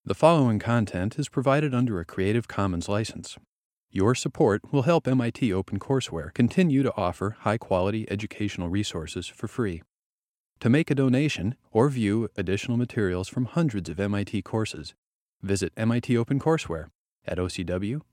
The following content is provided under a Creative Commons license. Your support will help MIT OpenCourseware continue to offer high-quality educational resources for free. To make a donation or view additional materials from hundreds of MIT courses, visit MIT OpenCourseware at ocw.mit.edu.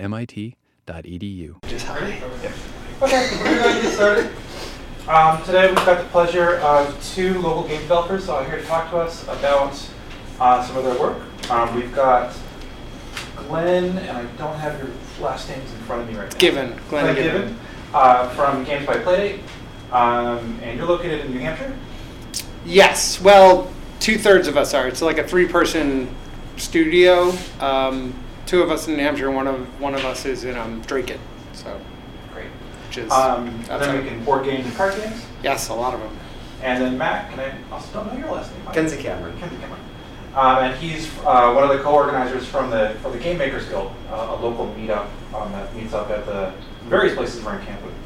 Just hurry. Okay, we're going to get started. Today we've got the pleasure of two local game developers here to talk to us about some of their work. We've got Glenn, and I don't have your last names in front of me right now. Glenn Given, from Games by Playdate, and you're located in New Hampshire? Yes, well, 2/3 of us are. It's like a 3-person studio. 2 of us in New Hampshire, and one of us is in Draken. So great. Which is then we can board games and card games. Yes, a lot of them. And then Matt, I also don't know your last name. Kenzie Cameron. And he's one of the co-organizers from the Game Makers Guild, a local meetup that meets up at the various places around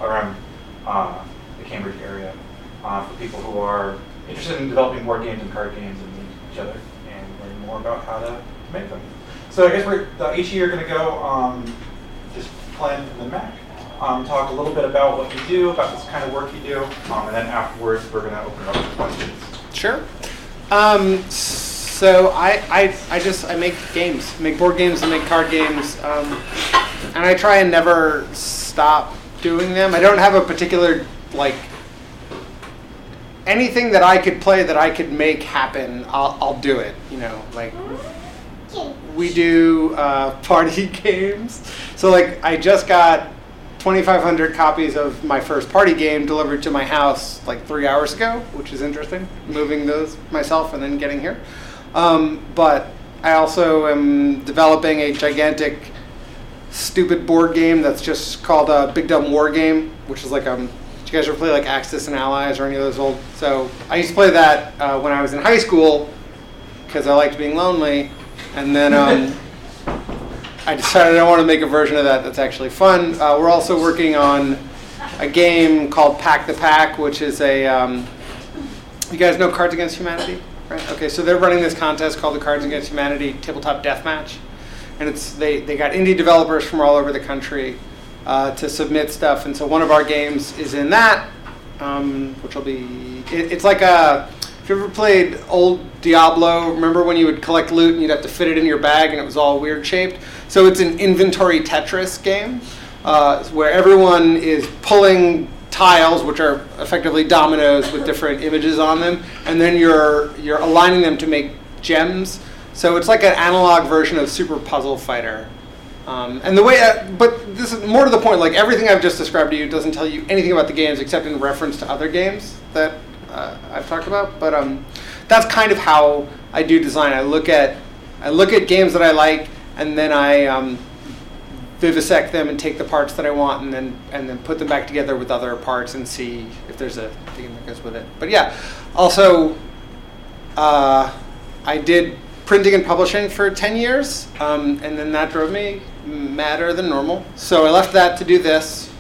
the Cambridge area for people who are interested in developing board games and card games and meet each other and learn more about how to make them. So I guess we're each of you are going to go just Glenn and then Mac. Talk a little bit about what you do, about this kind of work you do, and then afterwards we're going to open it up for questions. Sure. So I make games, make board games and make card games, and I try and never stop doing them. I don't have a particular, anything that I could play that I could make happen, I'll do it, we do party games. So I just got 2,500 copies of my first party game delivered to my house 3 hours ago, which is interesting, moving those myself and then getting here. But I also am developing a gigantic, stupid board game that's just called a Big Dumb War Game, which is did you guys ever play Axis and Allies or any of those old? So I used to play that when I was in high school because I liked being lonely, and then I decided I want to make a version of that that's actually fun. We're also working on a game called Pack the Pack, which is a, you guys know Cards Against Humanity? Right. Okay, so they're running this contest called the Cards Against Humanity Tabletop Deathmatch, and they got indie developers from all over the country to submit stuff, and so one of our games is in that, which will be it's like if you ever played old Diablo, remember when you would collect loot and you'd have to fit it in your bag and it was all weird shaped? So it's an inventory Tetris game where everyone is pulling tiles, which are effectively dominoes with different images on them, and then you're aligning them to make gems. So it's like an analog version of Super Puzzle Fighter. And the way, but this is more to the point. Everything I've just described to you doesn't tell you anything about the games except in reference to other games that I've talked about. But that's kind of how I do design. I look at games that I like, and then I vivisect them and take the parts that I want and then put them back together with other parts and see if there's a theme that goes with it. But yeah, also I did printing and publishing for 10 years, and then that drove me madder than normal. So I left that to do this.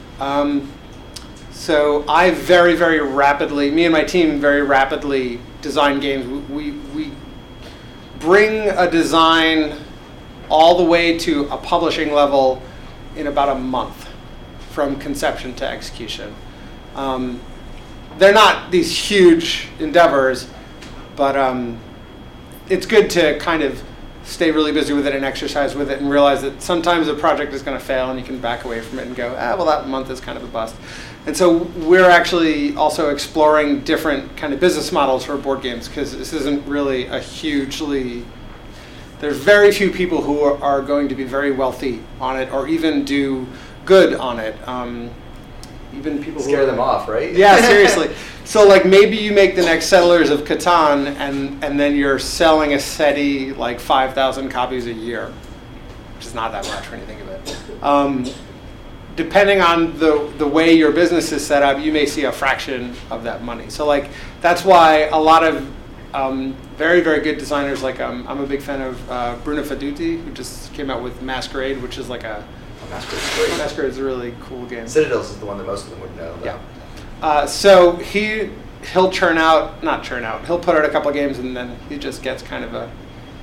So I very, very rapidly, me and my team very rapidly design games. We bring a design all the way to a publishing level in about a month from conception to execution. They're not these huge endeavors, but it's good to kind of stay really busy with it and exercise with it and realize that sometimes a project is going to fail and you can back away from it and go, well, that month is kind of a bust. And so we're actually also exploring different kind of business models for board games because this isn't really there's very few people who are going to be very wealthy on it or even do good on it. Even people scare them off, right? Yeah, seriously. So maybe you make the next Settlers of Catan and then you're selling a SETI 5,000 copies a year, which is not that much when you think of it. Depending on the way your business is set up, you may see a fraction of that money. So that's why a lot of very, very good designers, I'm a big fan of Bruno Faduti, who just came out with Masquerade, which is Masquerade's great. Masquerade's a really cool game. Citadels is the one that most of them would know. Yeah. So he'll put out a couple of games and then he just gets kind of a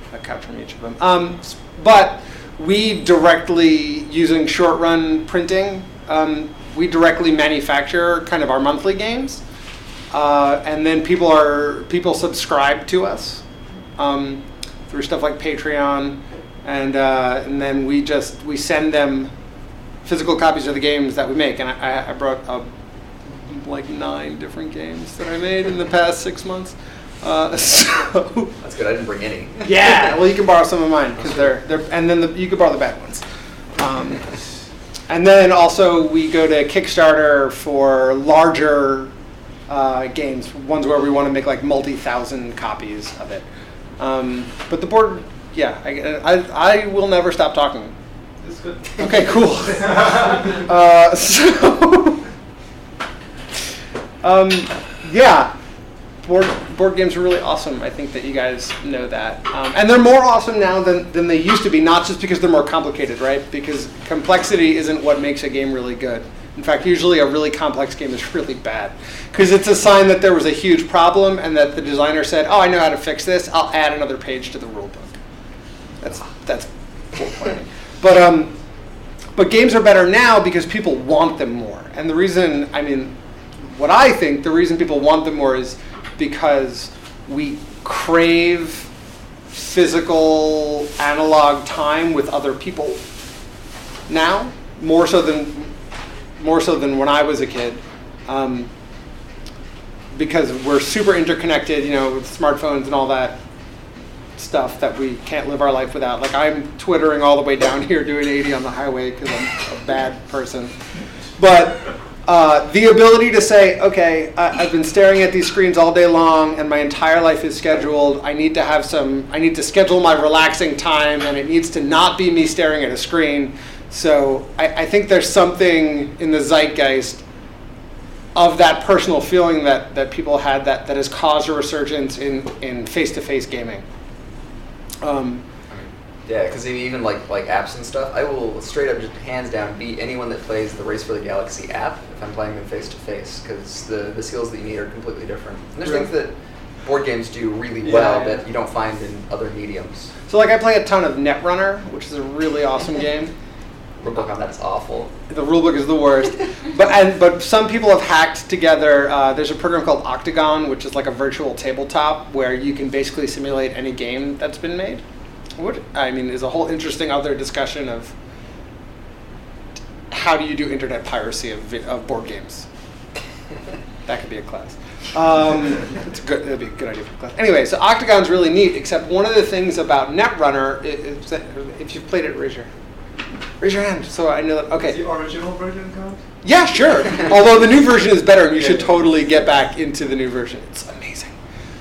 a couch from each of them. But we directly, using short run printing, we directly manufacture kind of our monthly games, and then people subscribe to us through stuff like Patreon, and then we send them physical copies of the games that we make. And I brought like 9 different games that I made in the past 6 months. So That's good. I didn't bring any. yeah, well, you can borrow some of mine because they're and then you can borrow the bad ones. And then also we go to Kickstarter for larger games, ones where we want to make like multi-thousand copies of it. But the board, yeah, I will never stop talking. It's good. Okay, cool. Yeah, board games are really awesome. I think that you guys know that. And they're more awesome now than they used to be, not just because they're more complicated, right? Because complexity isn't what makes a game really good. In fact, usually a really complex game is really bad. Because it's a sign that there was a huge problem and that the designer said, oh, I know how to fix this. I'll add another page to the rule book. That's poor planning. But games are better now because people want them more. And the reason, what I think the reason people want them more is because we crave physical analog time with other people now, more so than when I was a kid, because we're super interconnected, with smartphones and all that stuff that we can't live our life without. Like, I'm Twittering all the way down here doing 80 on the highway because I'm a bad person. But the ability to say, okay, I've been staring at these screens all day long and my entire life is scheduled. I need to schedule my relaxing time, and it needs to not be me staring at a screen. So I think there's something in the zeitgeist of that personal feeling that people had that has caused a resurgence in face-to-face gaming. Yeah, because even like apps and stuff, I will straight up just hands down beat anyone that plays the Race for the Galaxy app if I'm playing them face to face, because the skills that you need are completely different. And there's things that board games do really well that you don't find in other mediums. So like I play a ton of Netrunner, which is a really awesome game. Rulebook on that's awful. The rulebook is the worst. But some people have hacked together. There's a program called Octagon, which is like a virtual tabletop where you can basically simulate any game that's been made. What is a whole interesting other discussion of how do you do internet piracy of board games. That could be a class. That'd be a good idea for a class. Anyway, so Octagon's really neat, except one of the things about Netrunner is that if you've played it, raise your hand so I know that. Okay. Is the original version count? Yeah, sure. Although the new version is better, and you should totally get back into the new version. It's amazing.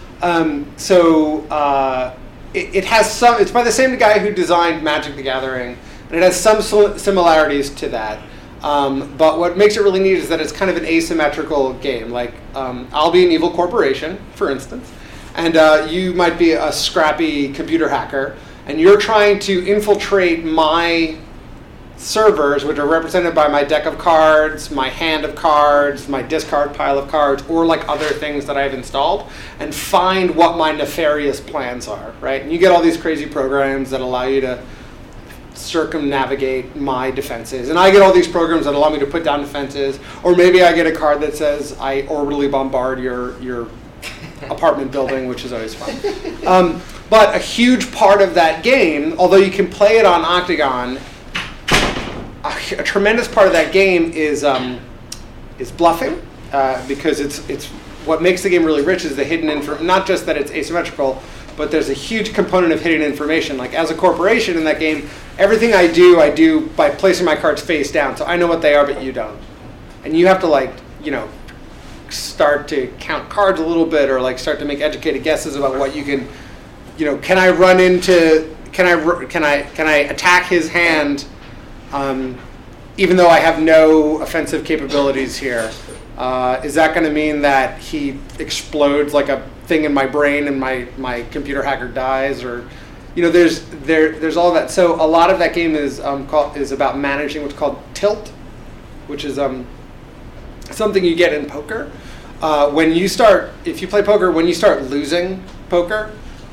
It has some. It's by the same guy who designed Magic the Gathering, and it has some similarities to that. But what makes it really neat is that it's kind of an asymmetrical game. Like, I'll be an evil corporation, for instance, and you might be a scrappy computer hacker, and you're trying to infiltrate my servers, which are represented by my deck of cards, my hand of cards, my discard pile of cards, or like other things that I've installed, and find what my nefarious plans are, right? And you get all these crazy programs that allow you to circumnavigate my defenses, and I get all these programs that allow me to put down defenses, or maybe I get a card that says I orbitally bombard your apartment building, which is always fun. But a huge part of that game, although you can play it on Octagon, a tremendous part of that game is bluffing, because it's what makes the game really rich is the hidden not just that it's asymmetrical, but there's a huge component of hidden information. Like, as a corporation in that game, everything I do by placing my cards face down, so I know what they are, but you don't. And you have to start to count cards a little bit, or start to make educated guesses about what you can. Can I run into? Can I attack his hand? Even though I have no offensive capabilities here, is that going to mean that he explodes like a thing in my brain and my computer hacker dies? Or, there's all that. So a lot of that game is about managing what's called tilt, which is something you get in poker. If you play poker, when you start losing poker,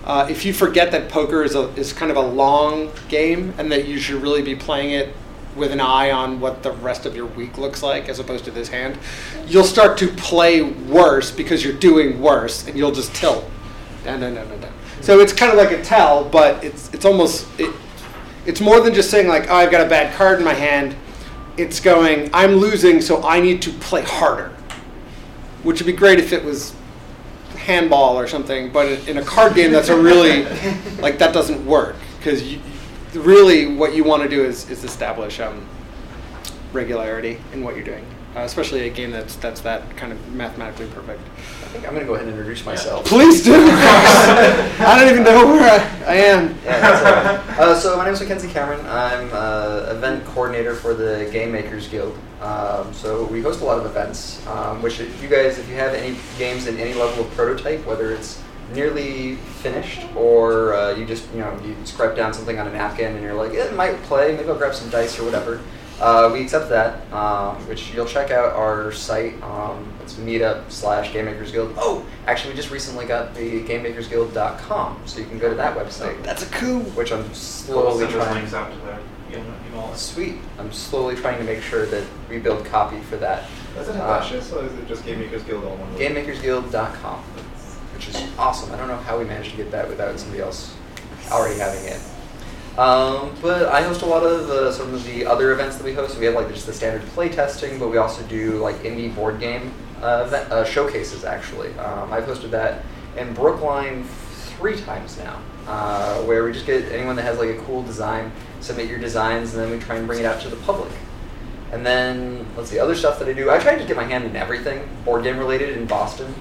If you forget that poker is kind of a long game and that you should really be playing it with an eye on what the rest of your week looks like as opposed to this hand, you'll start to play worse because you're doing worse and you'll just tilt. Down. So it's kind of like a tell, but it's almost, it's more than just saying like, oh, I've got a bad card in my hand. It's going, I'm losing, so I need to play harder, which would be great if it was handball or something, but in a card game, that's a really, like, that doesn't work, because really what you want to do is establish regularity in what you're doing, especially a game that's that kind of mathematically perfect. I think I'm going to go ahead and introduce myself. Please do! I don't even know where I am. Yeah, so my name is Mackenzie Cameron. I'm event coordinator for the Game Makers Guild. So we host a lot of events, which if you have any games in any level of prototype, whether it's nearly finished or you just, you scrape down something on a napkin and you're like, it might play, maybe I'll grab some dice or whatever. We accept that, which you'll check out our site. It's meetup/Game Makers Guild. Oh, actually, we just recently got the GameMakersGuild.com, so you can go to that website. That's a coup. Which I'm slowly trying. Links out to there. Sweet. I'm slowly trying to make sure that we build copy for that. Does it have dashes, or is it just Game Makers Guild all one word? GameMakersGuild.com, which is awesome. I don't know how we managed to get that without somebody else already having it. But I host a lot of some of the other events that we host. We have like just the standard play testing, but we also do like indie board game showcases. Actually, I've hosted that in Brookline 3 times now, where we just get anyone that has like a cool design, submit your designs, and then we try and bring it out to the public. And then, let's see, other stuff that I do. I try to get my hand in everything board game related in Boston.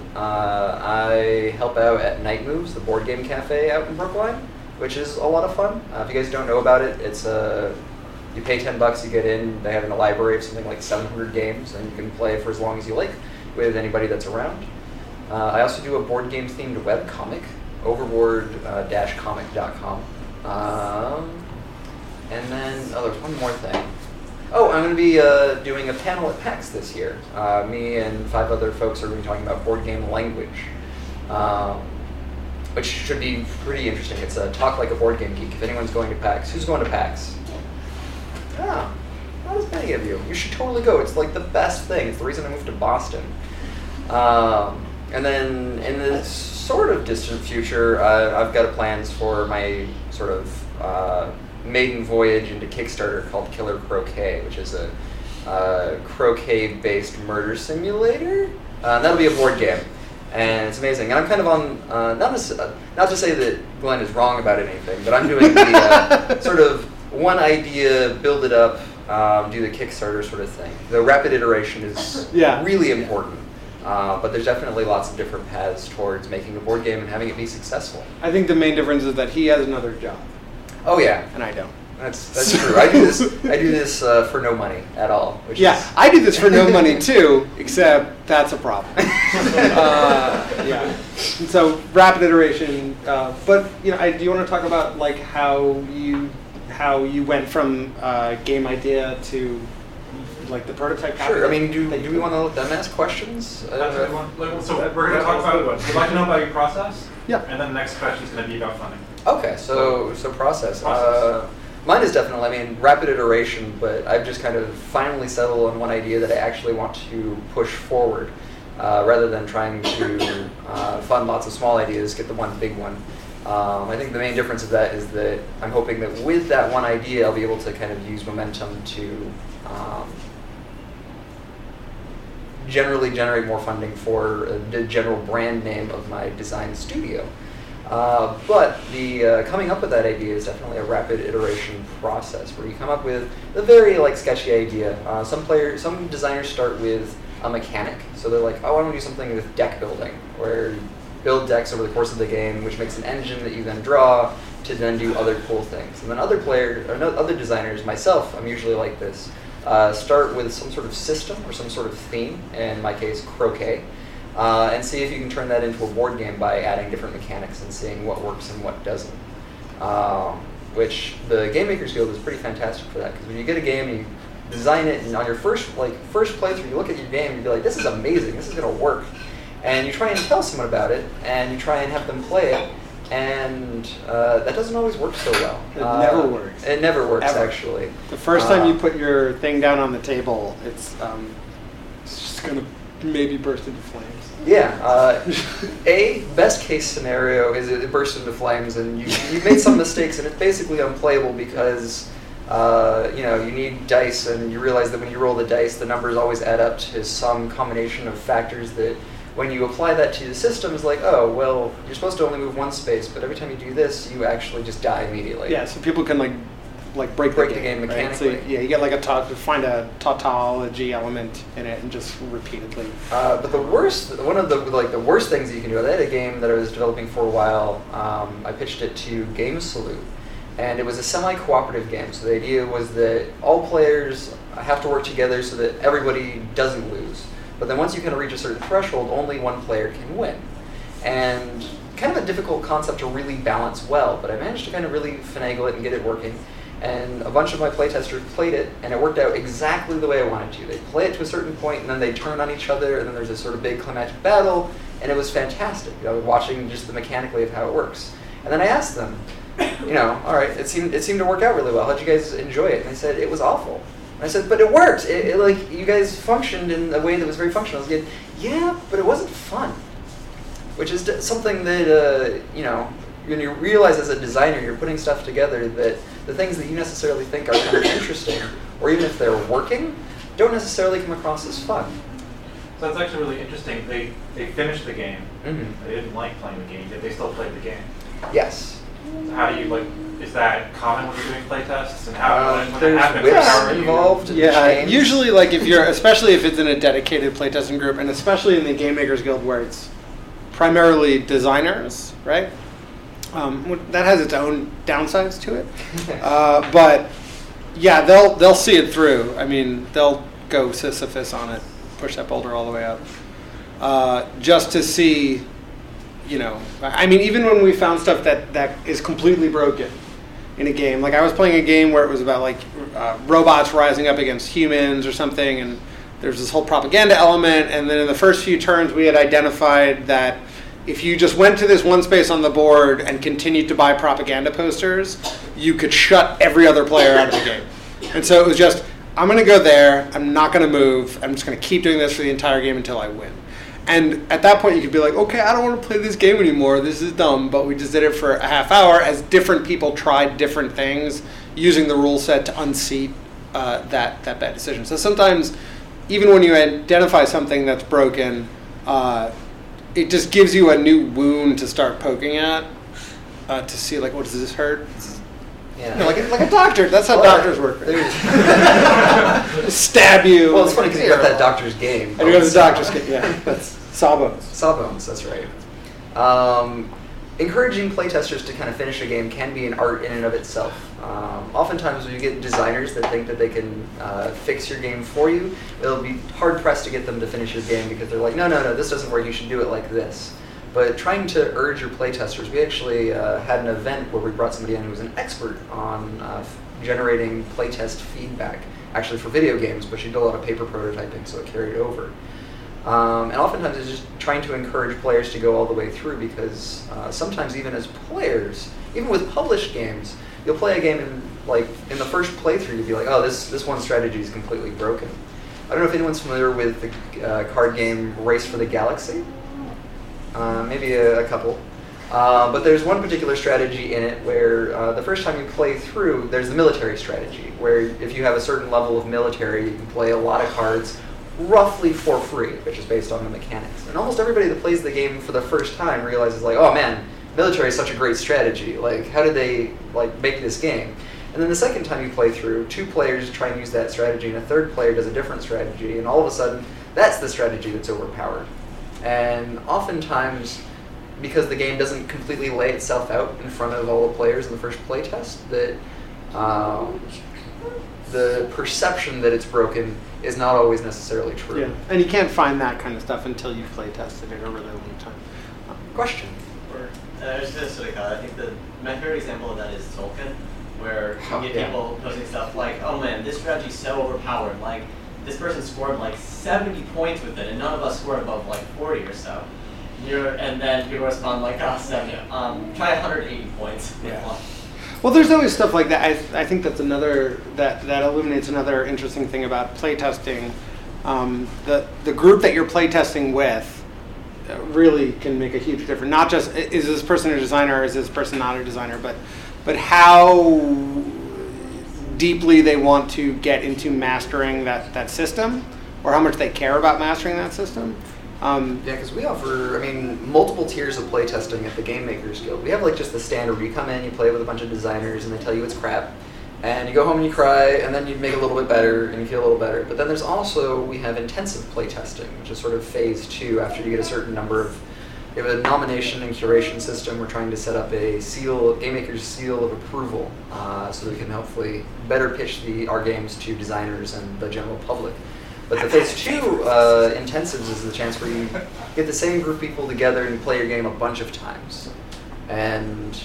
I help out at Night Moves, the board game cafe out in Brookline, which is a lot of fun. If you guys don't know about it, it's you pay $10, you get in. They have a library of something like 700 games, and you can play for as long as you like with anybody that's around. I also do a board game themed web comic, overboard-comic.com. And then, there's one more thing. Oh, I'm going to be doing a panel at PAX this year. Me and 5 other folks are going to be talking about board game language, which should be pretty interesting. It's a Talk Like a Board Game Geek. If anyone's going to PAX, who's going to PAX? Not as many of you. You should totally go. It's like the best thing. It's the reason I moved to Boston. And then in the sort of distant future, I've got plans for my sort of maiden voyage into Kickstarter called Killer Croquet, which is a croquet-based murder simulator. That'll be a board game, and it's amazing. And I'm kind of on, not to say that Glenn is wrong about anything, but I'm doing the sort of one idea, build it up, do the Kickstarter sort of thing. The rapid iteration is really important. But there's definitely lots of different paths towards making a board game and having it be successful. I think the main difference is that he has another job. Oh yeah, and I don't. That's true. I do this for no money at all. I do this for no money too, except that's a problem. And so rapid iteration. But do you want to talk about like how you went from game idea to like the prototype? Sure. I mean, do we want to let them ask questions? So we're going to talk about. We'd like to know about your process. Yeah. And then the next question is going to be about funding. Okay, so process. Mine is definitely, rapid iteration, but I've just kind of finally settled on one idea that I actually want to push forward, rather than trying to fund lots of small ideas, get the one big one. I think the main difference of that is that I'm hoping that with that one idea, I'll be able to kind of use momentum to generally generate more funding for the general brand name of my design studio. But the coming up with that idea is definitely a rapid iteration process where you come up with a very sketchy idea. Some designers start with a mechanic, so they're like, oh, I want to do something with deck building, where you build decks over the course of the game, which makes an engine that you then draw to then do other cool things. And then other designers, myself, I'm usually like this, start with some sort of system or some sort of theme, in my case, croquet. And see if you can turn that into a board game by adding different mechanics and seeing what works and what doesn't. Which the Game Makers Guild is pretty fantastic for that, because when you get a game and you design it, and on your first playthrough, you look at your game and you be like, this is amazing, this is going to work. And you try and tell someone about it, and you try and have them play it, and that doesn't always work so well. It never works. It never works, Ever. actually. The first time you put your thing down on the table, it's just going to maybe burst into flames. Yeah. A best case scenario is it bursts into flames and you've made some mistakes and it's basically unplayable because you need dice and you realize that when you roll the dice, the numbers always add up to some combination of factors that when you apply that to the system is like, oh, well, you're supposed to only move one space, but every time you do this, you actually just die immediately. Yeah, so people can break the game mechanically. Right? So, you get find a tautology element in it and just repeatedly. But one of the worst things that you can do, I had a game that I was developing for a while. I pitched it to Game Salute, and it was a semi-cooperative game. So the idea was that all players have to work together so that everybody doesn't lose. But then once you kind of reach a certain threshold, only one player can win. And kind of a difficult concept to really balance well, but I managed to kind of really finagle it and get it working. And a bunch of my playtesters played it, and it worked out exactly the way I wanted to. They play it to a certain point, and then they turn on each other, and then there's this sort of big climactic battle, and it was fantastic. Watching just the mechanically of how it works. And then I asked them, all right, it seemed to work out really well. How'd you guys enjoy it? And they said it was awful. And I said, but it worked. You guys functioned in a way that was very functional. I was like, yeah, but it wasn't fun. Which is something that when you realize as a designer, you're putting stuff together that the things that you necessarily think are kind of interesting, or even if they're working, don't necessarily come across as fun. So that's actually really interesting. They finished the game. Mm-hmm. They didn't like playing the game, yet they still played the game. Yes. So how do you is that common when you're doing playtests? And how when that there's happens, whips how are you involved. Yeah, chains. usually especially if it's in a dedicated playtesting group, and especially in the Game Makers Guild where it's primarily designers, right? That has its own downsides to it, but yeah, they'll see it through. I mean, they'll go Sisyphus on it, push that boulder all the way up, just to see. I mean, even when we found stuff that is completely broken in a game, like I was playing a game where it was about robots rising up against humans or something, and there's this whole propaganda element, and then in the first few turns we had identified that if you just went to this one space on the board and continued to buy propaganda posters, you could shut every other player out of the game. And so it was just, I'm going to go there, I'm not going to move, I'm just going to keep doing this for the entire game until I win. And at that point you could be like, okay, I don't want to play this game anymore, this is dumb, but we just did it for a half hour as different people tried different things using the rule set to unseat that bad decision. So sometimes, even when you identify something that's broken, it just gives you a new wound to start poking at, to see what does this hurt? Yeah. Like a doctor. That's how doctors work. Right? Stab you. Well, it's funny because you got that doctor's game. And you got the doctor's game. Yeah, that's Sawbones. Sawbones, that's right. Encouraging playtesters to kind of finish a game can be an art in and of itself. Oftentimes when you get designers that think that they can fix your game for you, it'll be hard-pressed to get them to finish your game because they're like, no, this doesn't work, you should do it like this. But trying to urge your playtesters, we actually had an event where we brought somebody in who was an expert on generating playtest feedback, actually for video games, but she did a lot of paper prototyping, so it carried over. And oftentimes it's just trying to encourage players to go all the way through because sometimes even as players, even with published games, you'll play a game and in the first playthrough you'll be like, oh, this one strategy is completely broken. I don't know if anyone's familiar with the card game Race for the Galaxy. Maybe a couple. But there's one particular strategy in it where the first time you play through, there's the military strategy, where if you have a certain level of military, you can play a lot of cards roughly for free, which is based on the mechanics. And almost everybody that plays the game for the first time realizes oh man, military is such a great strategy. How did they make this game? And then the second time you play through, 2 players try and use that strategy, and a third player does a different strategy, and all of a sudden, that's the strategy that's overpowered. And oftentimes, because the game doesn't completely lay itself out in front of all the players in the first playtest, that the perception that it's broken is not always necessarily true. Yeah, and you can't find that kind of stuff until you've playtested it a really long time. Question? I was just I think my favorite example of that is Tolkien, where you get people posting stuff like, oh man, this strategy's so overpowered, this person scored 70 points with it, and none of us scored above 40 or so. and then people respond like, oh, 70. Try 180 points. Yeah. Well, there's always stuff like that. I think that's another that illuminates another interesting thing about playtesting. The group that you're playtesting with really can make a huge difference. Not just is this person a designer or is this person not a designer, but how deeply they want to get into mastering that system, or how much they care about mastering that system. Because we offer, multiple tiers of playtesting at the Game Makers Guild. We have just the standard where you come in, you play with a bunch of designers, and they tell you it's crap, and you go home and you cry, and then you make it a little bit better, and you feel a little better. But then there's also, we have intensive playtesting, which is sort of phase 2 after you get a certain number of, we have a nomination and curation system. We're trying to set up a Game Maker's seal of approval, so we can hopefully better pitch our games to designers and the general public. But the phase 2 intensives is the chance where you get the same group of people together and you play your game a bunch of times. And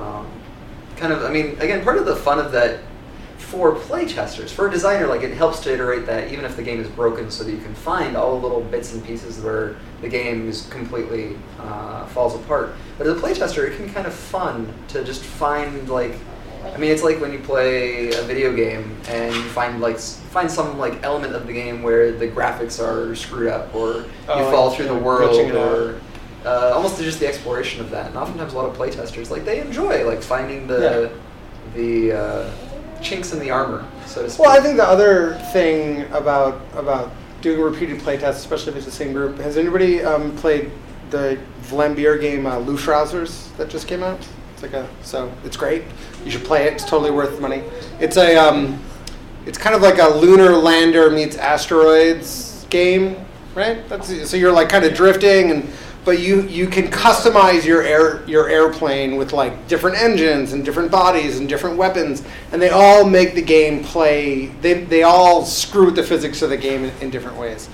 again, part of the fun of that for playtesters, for a designer, it helps to iterate that even if the game is broken, so that you can find all the little bits and pieces where the game is completely falls apart. But as a playtester, it can be kind of fun to just find it's like when you play a video game and you find some element of the game where the graphics are screwed up, or you fall through the world, or almost just the exploration of that. And oftentimes a lot of playtesters they enjoy finding the chinks in the armor, so to speak. Well, I think the other thing about doing repeated playtests, especially if it's the same group, has anybody played the Vlambeer game Luftrausers that just came out? So it's great. You should play it. It's totally worth money. It's it's kind of like a lunar lander meets asteroids game, right? So you're kind of drifting, but you can customize your airplane with different engines and different bodies and different weapons, and they all make the game play. They all screw with the physics of the game in different ways.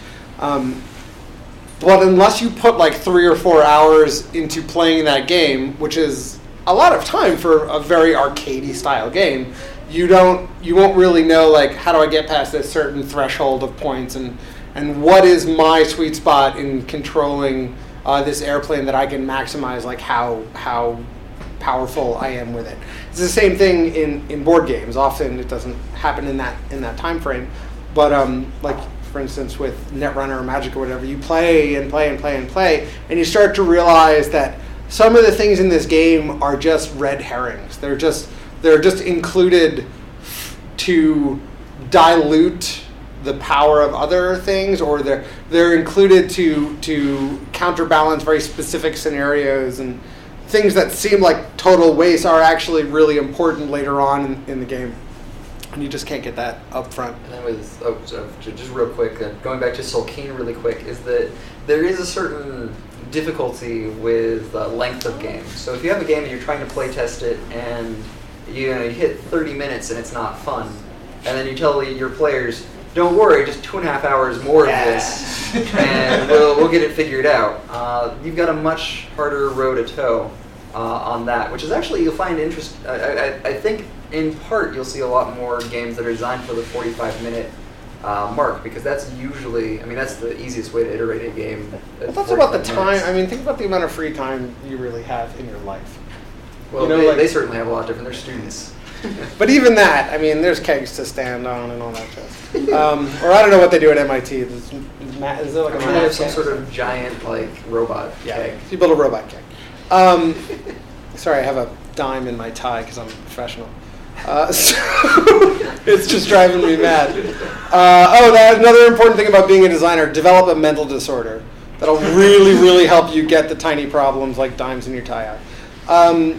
But unless you put 3 or 4 hours into playing that game, which is a lot of time for a very arcadey style game, you won't really know how do I get past this certain threshold of points, and what is my sweet spot in controlling this airplane that I can maximize how powerful I am with it. It's the same thing in board games. Often it doesn't happen in that time frame, but for instance with Netrunner or Magic or whatever, you play and play and play and play, and you start to realize that some of the things in this game are just red herrings. They're just included to dilute the power of other things, or they're included to counterbalance very specific scenarios, and things that seem like total waste are actually really important later on in the game. And you just can't get that up front. And then just real quick, going back to Tzolk'in really quick, is that there is a certain difficulty with length of game. So if you have a game and you're trying to play test it, and you hit 30 minutes and it's not fun, and then you tell your players, don't worry, just 2.5 hours more of this, and we'll get it figured out. You've got a much harder row to toe on that, which is actually, you'll find I think in part you'll see a lot more games that are designed for the 45-minute mark, because that's usually, that's the easiest way to iterate a game. Well, that's about the time. Think about the amount of free time you really have in your life. Well, they certainly have a lot different. They're students. But even that, there's kegs to stand on and all that stuff. Or I don't know what they do at MIT. Is there like a have some sort of giant robot keg? You build a robot keg. Sorry, I have a dime in my tie because I'm a professional. So it's just driving me mad. That's another important thing about being a designer: develop a mental disorder. That'll really, really help you get the tiny problems like dimes in your tie out.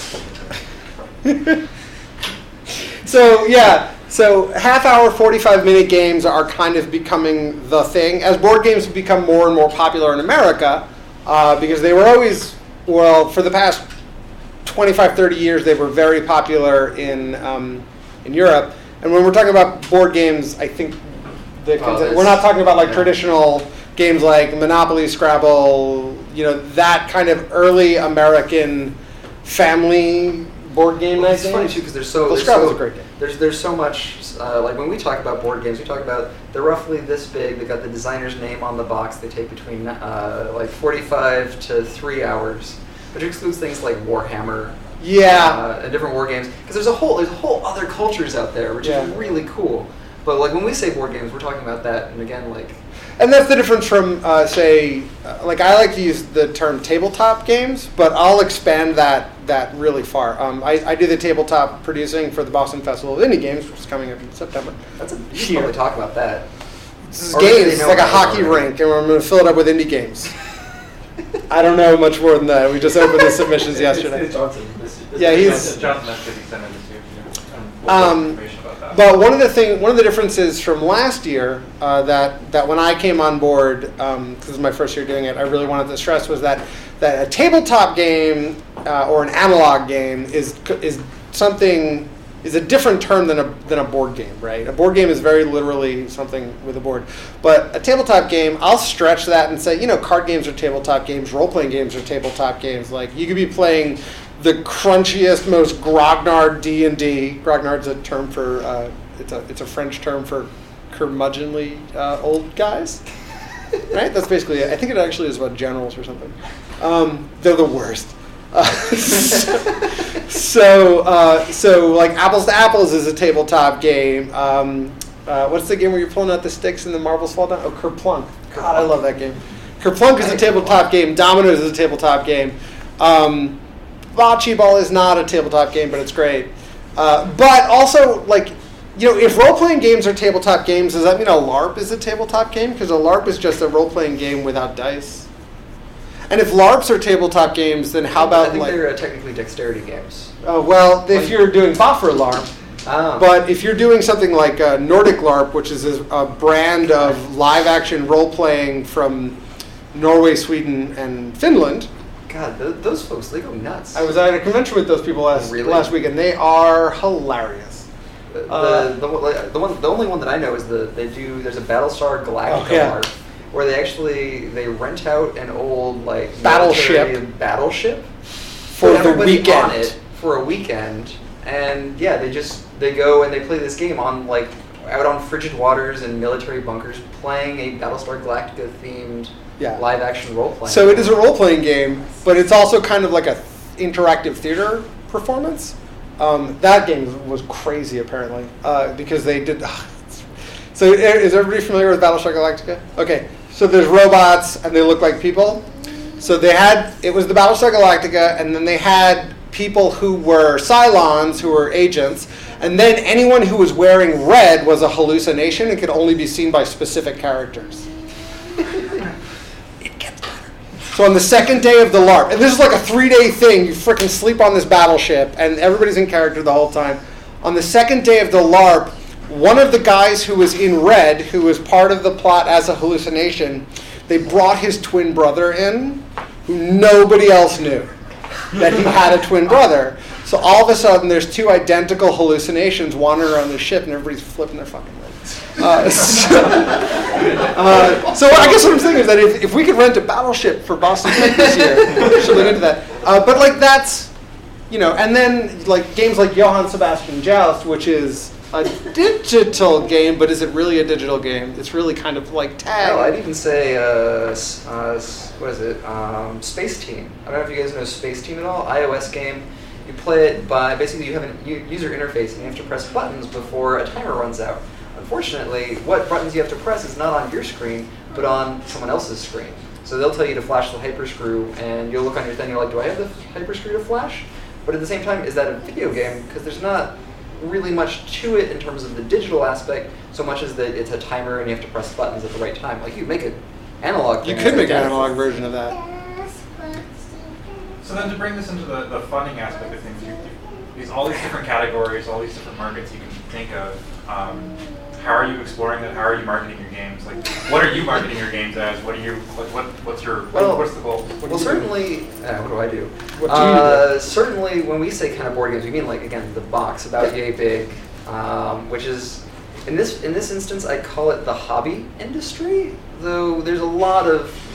So half-hour, 45-minute games are kind of becoming the thing as board games have become more and more popular in America, because they were always, for the past 25, 30 years, they were very popular in Europe. And when we're talking about board games, I think we're not talking about traditional games like Monopoly, Scrabble, that kind of early American family board game night It's funny games. too because there's so Well, Scrabble's a great game. There's so much like when we talk about board games, we talk about they're roughly this big. They got the designer's name on the box. They take between like 45 to 3 hours, which excludes things like Warhammer. Yeah. And different war games because there's a whole other cultures out there, which is really cool. But like when we say board games, we're talking about that, and again like. And that's the difference from, like I like to use the term tabletop games, but I'll expand that really far. I do the tabletop producing for the Boston Festival of Indie Games, which is coming up in September. You should probably talk about that. This is games. It's like a hockey rink, and I'm going to fill it up with indie games. I don't know much more than that. We just opened the submissions yesterday. It's Johnson. Yeah, he's Johnson. That's good. He sent it to you. But one of the differences from last year that when I came on board, because this is my first year doing it, I really wanted to stress was that a tabletop game or an analog game is a different term than a board game, right? A board game is very literally something with a board, but a tabletop game, I'll stretch that and say, card games are tabletop games, role-playing games are tabletop games. Like you could be playing the crunchiest, most grognard D&D. Grognard's a term for it's a French term for curmudgeonly old guys, right? That's basically it. I think it actually is about generals or something. They're the worst. So like Apples to Apples is a tabletop game. What's the game where you're pulling out the sticks and the marbles fall down? Oh, Kerplunk. God, I love that game. Kerplunk is a tabletop game. Dominoes is a tabletop game. Bocce ball is not a tabletop game, but it's great. But also, like, if role-playing games are tabletop games, does that mean a LARP is a tabletop game? Because a LARP is just a role-playing game without dice. And if LARPs are tabletop games, then how about I think they're technically dexterity games. Well, if you're doing Boffer LARP. Oh. But if you're doing something like Nordic LARP, which is a brand of live-action role-playing from Norway, Sweden, and Finland. God, those folks, they go nuts. I was at a convention with those people last week, and they are hilarious. The only one that I know is there's a Battlestar Galactica LARP where they rent out an old battleship for the weekend. On it for a weekend, and they go and they play this game on out on frigid waters and military bunkers, playing a Battlestar Galactica themed live action role playing. So it is a role playing game, but it's also kind of like a interactive theater performance. That game was crazy apparently because they did. So is everybody familiar with Battlestar Galactica? Okay, so there's robots and they look like people. So it was the Battlestar Galactica, and then they had people who were Cylons, who were agents, and then anyone who was wearing red was a hallucination and could only be seen by specific characters. It gets better. So on the second day of the LARP, and this is like a 3-day thing, you freaking sleep on this battleship, and everybody's in character the whole time. On the second day of the LARP, one of the guys who was in red, who was part of the plot as a hallucination, they brought his twin brother in, who nobody else knew that he had a twin brother. So all of a sudden, there's two identical hallucinations wandering around the ship, and everybody's flipping their fucking lids. So I guess what I'm saying is that if we could rent a battleship for Boston Tech this year, we should look into that. But that's, and then games like Johann Sebastian Joust, which is a digital game, but is it really a digital game? It's really kind of like tag. Oh, I'd even say, what is it? Space Team. I don't know if you guys know Space Team at all. iOS game. You play it by, basically you have a user interface and you have to press buttons before a timer runs out. Unfortunately, what buttons you have to press is not on your screen, but on someone else's screen. So they'll tell you to flash the hyperscrew, and you'll look on your thing, you're like, do I have the hyperscrew to flash? But at the same time, is that a video game? Because there's not really much to it in terms of the digital aspect, so much as that it's a timer and you have to press buttons at the right time. Like you make an analog. You could make an analog version of that. So then to bring this into the funding aspect of things, there's all these different categories, all these different markets you can think of. How are you exploring that? How are you marketing your games? Like, what are you marketing your games as? What's the goal? Certainly, what do I do? What do you do? Certainly, when we say kind of board games, we mean the box about yay big, which is in this instance I call it the hobby industry. Though there's a lot of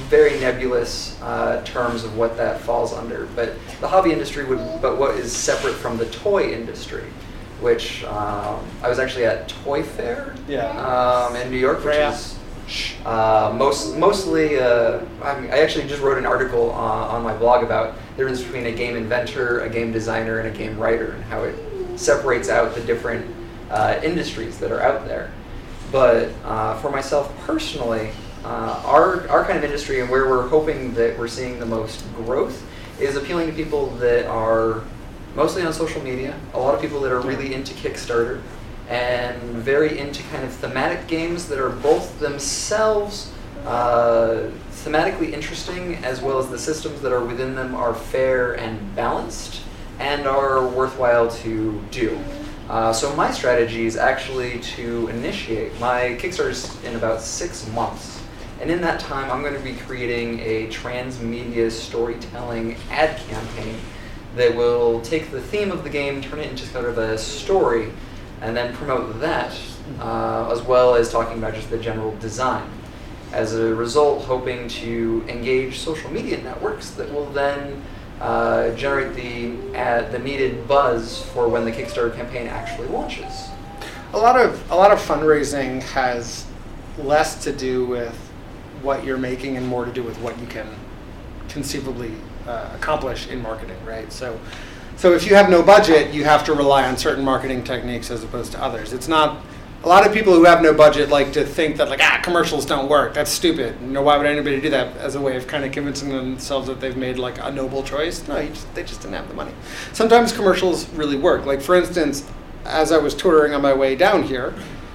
very nebulous terms of what that falls under. But the hobby industry but what is separate from the toy industry, which I was actually at Toy Fair in New York, which is mostly. I actually just wrote an article on my blog about the difference between a game inventor, a game designer, and a game writer, and how it separates out the different industries that are out there. But for myself personally, our kind of industry and where we're hoping that we're seeing the most growth is appealing to people that are mostly on social media, a lot of people that are really into Kickstarter, and very into kind of thematic games that are both themselves thematically interesting, as well as the systems that are within them are fair and balanced and are worthwhile to do. So my strategy is actually to initiate. My Kickstarter's in about 6 months. And in that time, I'm going to be creating a transmedia storytelling ad campaign that will take the theme of the game, turn it into sort of a story, and then promote that, as well as talking about just the general design. As a result, hoping to engage social media networks that will then generate the needed buzz for when the Kickstarter campaign actually launches. A lot of fundraising has less to do with what you're making and more to do with what you can conceivably accomplish in marketing, right? So if you have no budget, you have to rely on certain marketing techniques as opposed to others. It's not. A lot of people who have no budget like to think that commercials don't work. That's stupid. Why would anybody do that as a way of kind of convincing themselves that they've made like a noble choice? No, they just didn't have the money. Sometimes commercials really work. Like for instance, as I was touring on my way down here,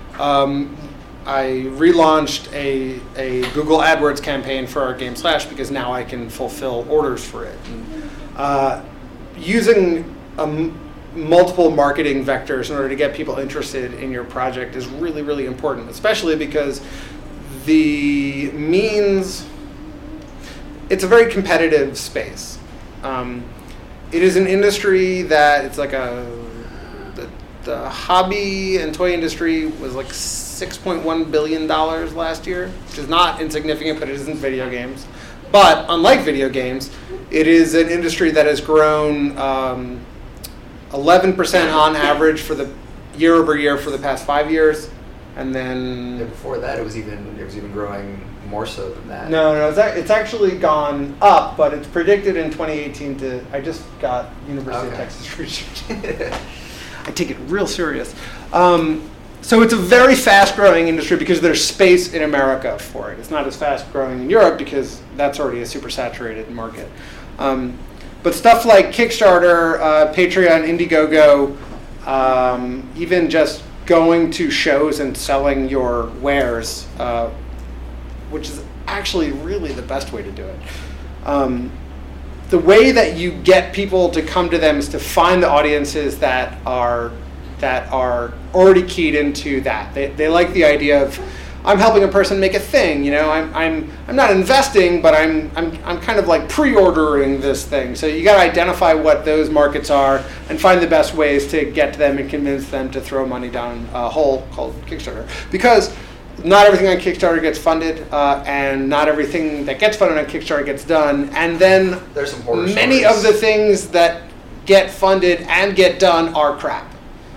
I relaunched a Google AdWords campaign for our game Slash because now I can fulfill orders for it. And, using multiple marketing vectors in order to get people interested in your project is really, really important, especially because the means, it's a very competitive space. It is an industry that it's like the hobby and toy industry was like $6.1 billion last year, which is not insignificant, but it isn't video games. But unlike video games, it is an industry that has grown 11% on average for the year over year for the past 5 years, and then before that it was even growing more so than that. No, it's actually gone up, but it's predicted in 2018 to. I just got University of Texas research. I take it real serious. So it's a very fast-growing industry because there's space in America for it. It's not as fast-growing in Europe because that's already a super saturated market. But stuff like Kickstarter, Patreon, Indiegogo, even just going to shows and selling your wares, which is actually really the best way to do it. The way that you get people to come to them is to find the audiences that are already keyed into that. They like the idea of, I'm helping a person make a thing. I'm not investing, but I'm kind of like pre-ordering this thing. So you got to identify what those markets are and find the best ways to get to them and convince them to throw money down a hole called Kickstarter. Because not everything on Kickstarter gets funded, and not everything that gets funded on Kickstarter gets done. And then there's some horror many stories. of the things that get funded and get done are crap.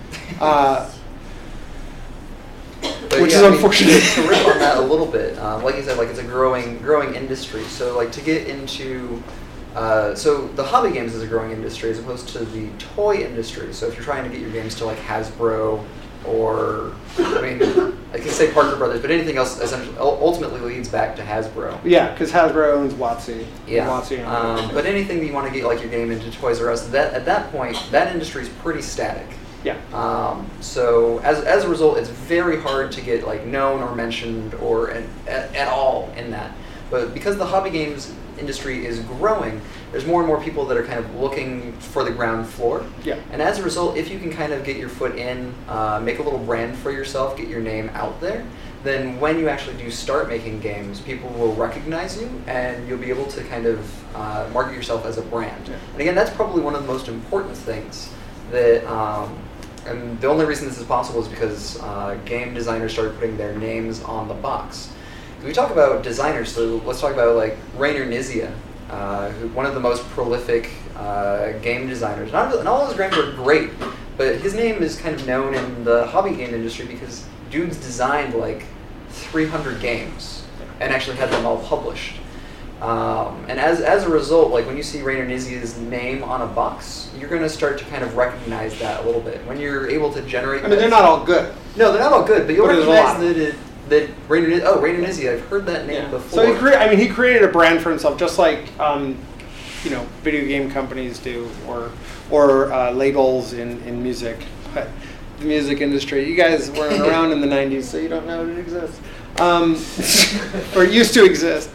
Which is unfortunate. To riff on that a little bit, like you said, it's a growing industry. So to get into, so the hobby games is a growing industry as opposed to the toy industry. So if you're trying to get your games to Hasbro, or I can say Parker Brothers, but anything else essentially ultimately leads back to Hasbro. Yeah, because Hasbro owns WotC. Yeah. But anything that you want to get your game into Toys R Us, at that point, that industry is pretty static. Yeah. So as a result, it's very hard to get known or mentioned or at all in that. But because the hobby games industry is growing, there's more and more people that are kind of looking for the ground floor. Yeah. And as a result, if you can kind of get your foot in, make a little brand for yourself, get your name out there, then when you actually do start making games, people will recognize you and you'll be able to kind of market yourself as a brand. Yeah. And again, that's probably one of the most important things that, and the only reason this is possible is because game designers started putting their names on the box. We talk about designers, so let's talk about like Rainer Knizia, one of the most prolific game designers. Not all his games are great, but his name is kind of known in the hobby game industry because dude's designed like 300 games and actually had them all published. And as a result, like when you see Rainer Knizia's name on a box, you're going to start to kind of recognize that a little bit. When you're able to generate... I mean, they're not all good. No, they're not all good, but you'll there's a recognize that Rainer Knizia, I've heard that name before. So he created a brand for himself, just like video game companies do, or labels in music. But the music industry, you guys weren't around in the 90s, so you don't know it exists. Or used to exist.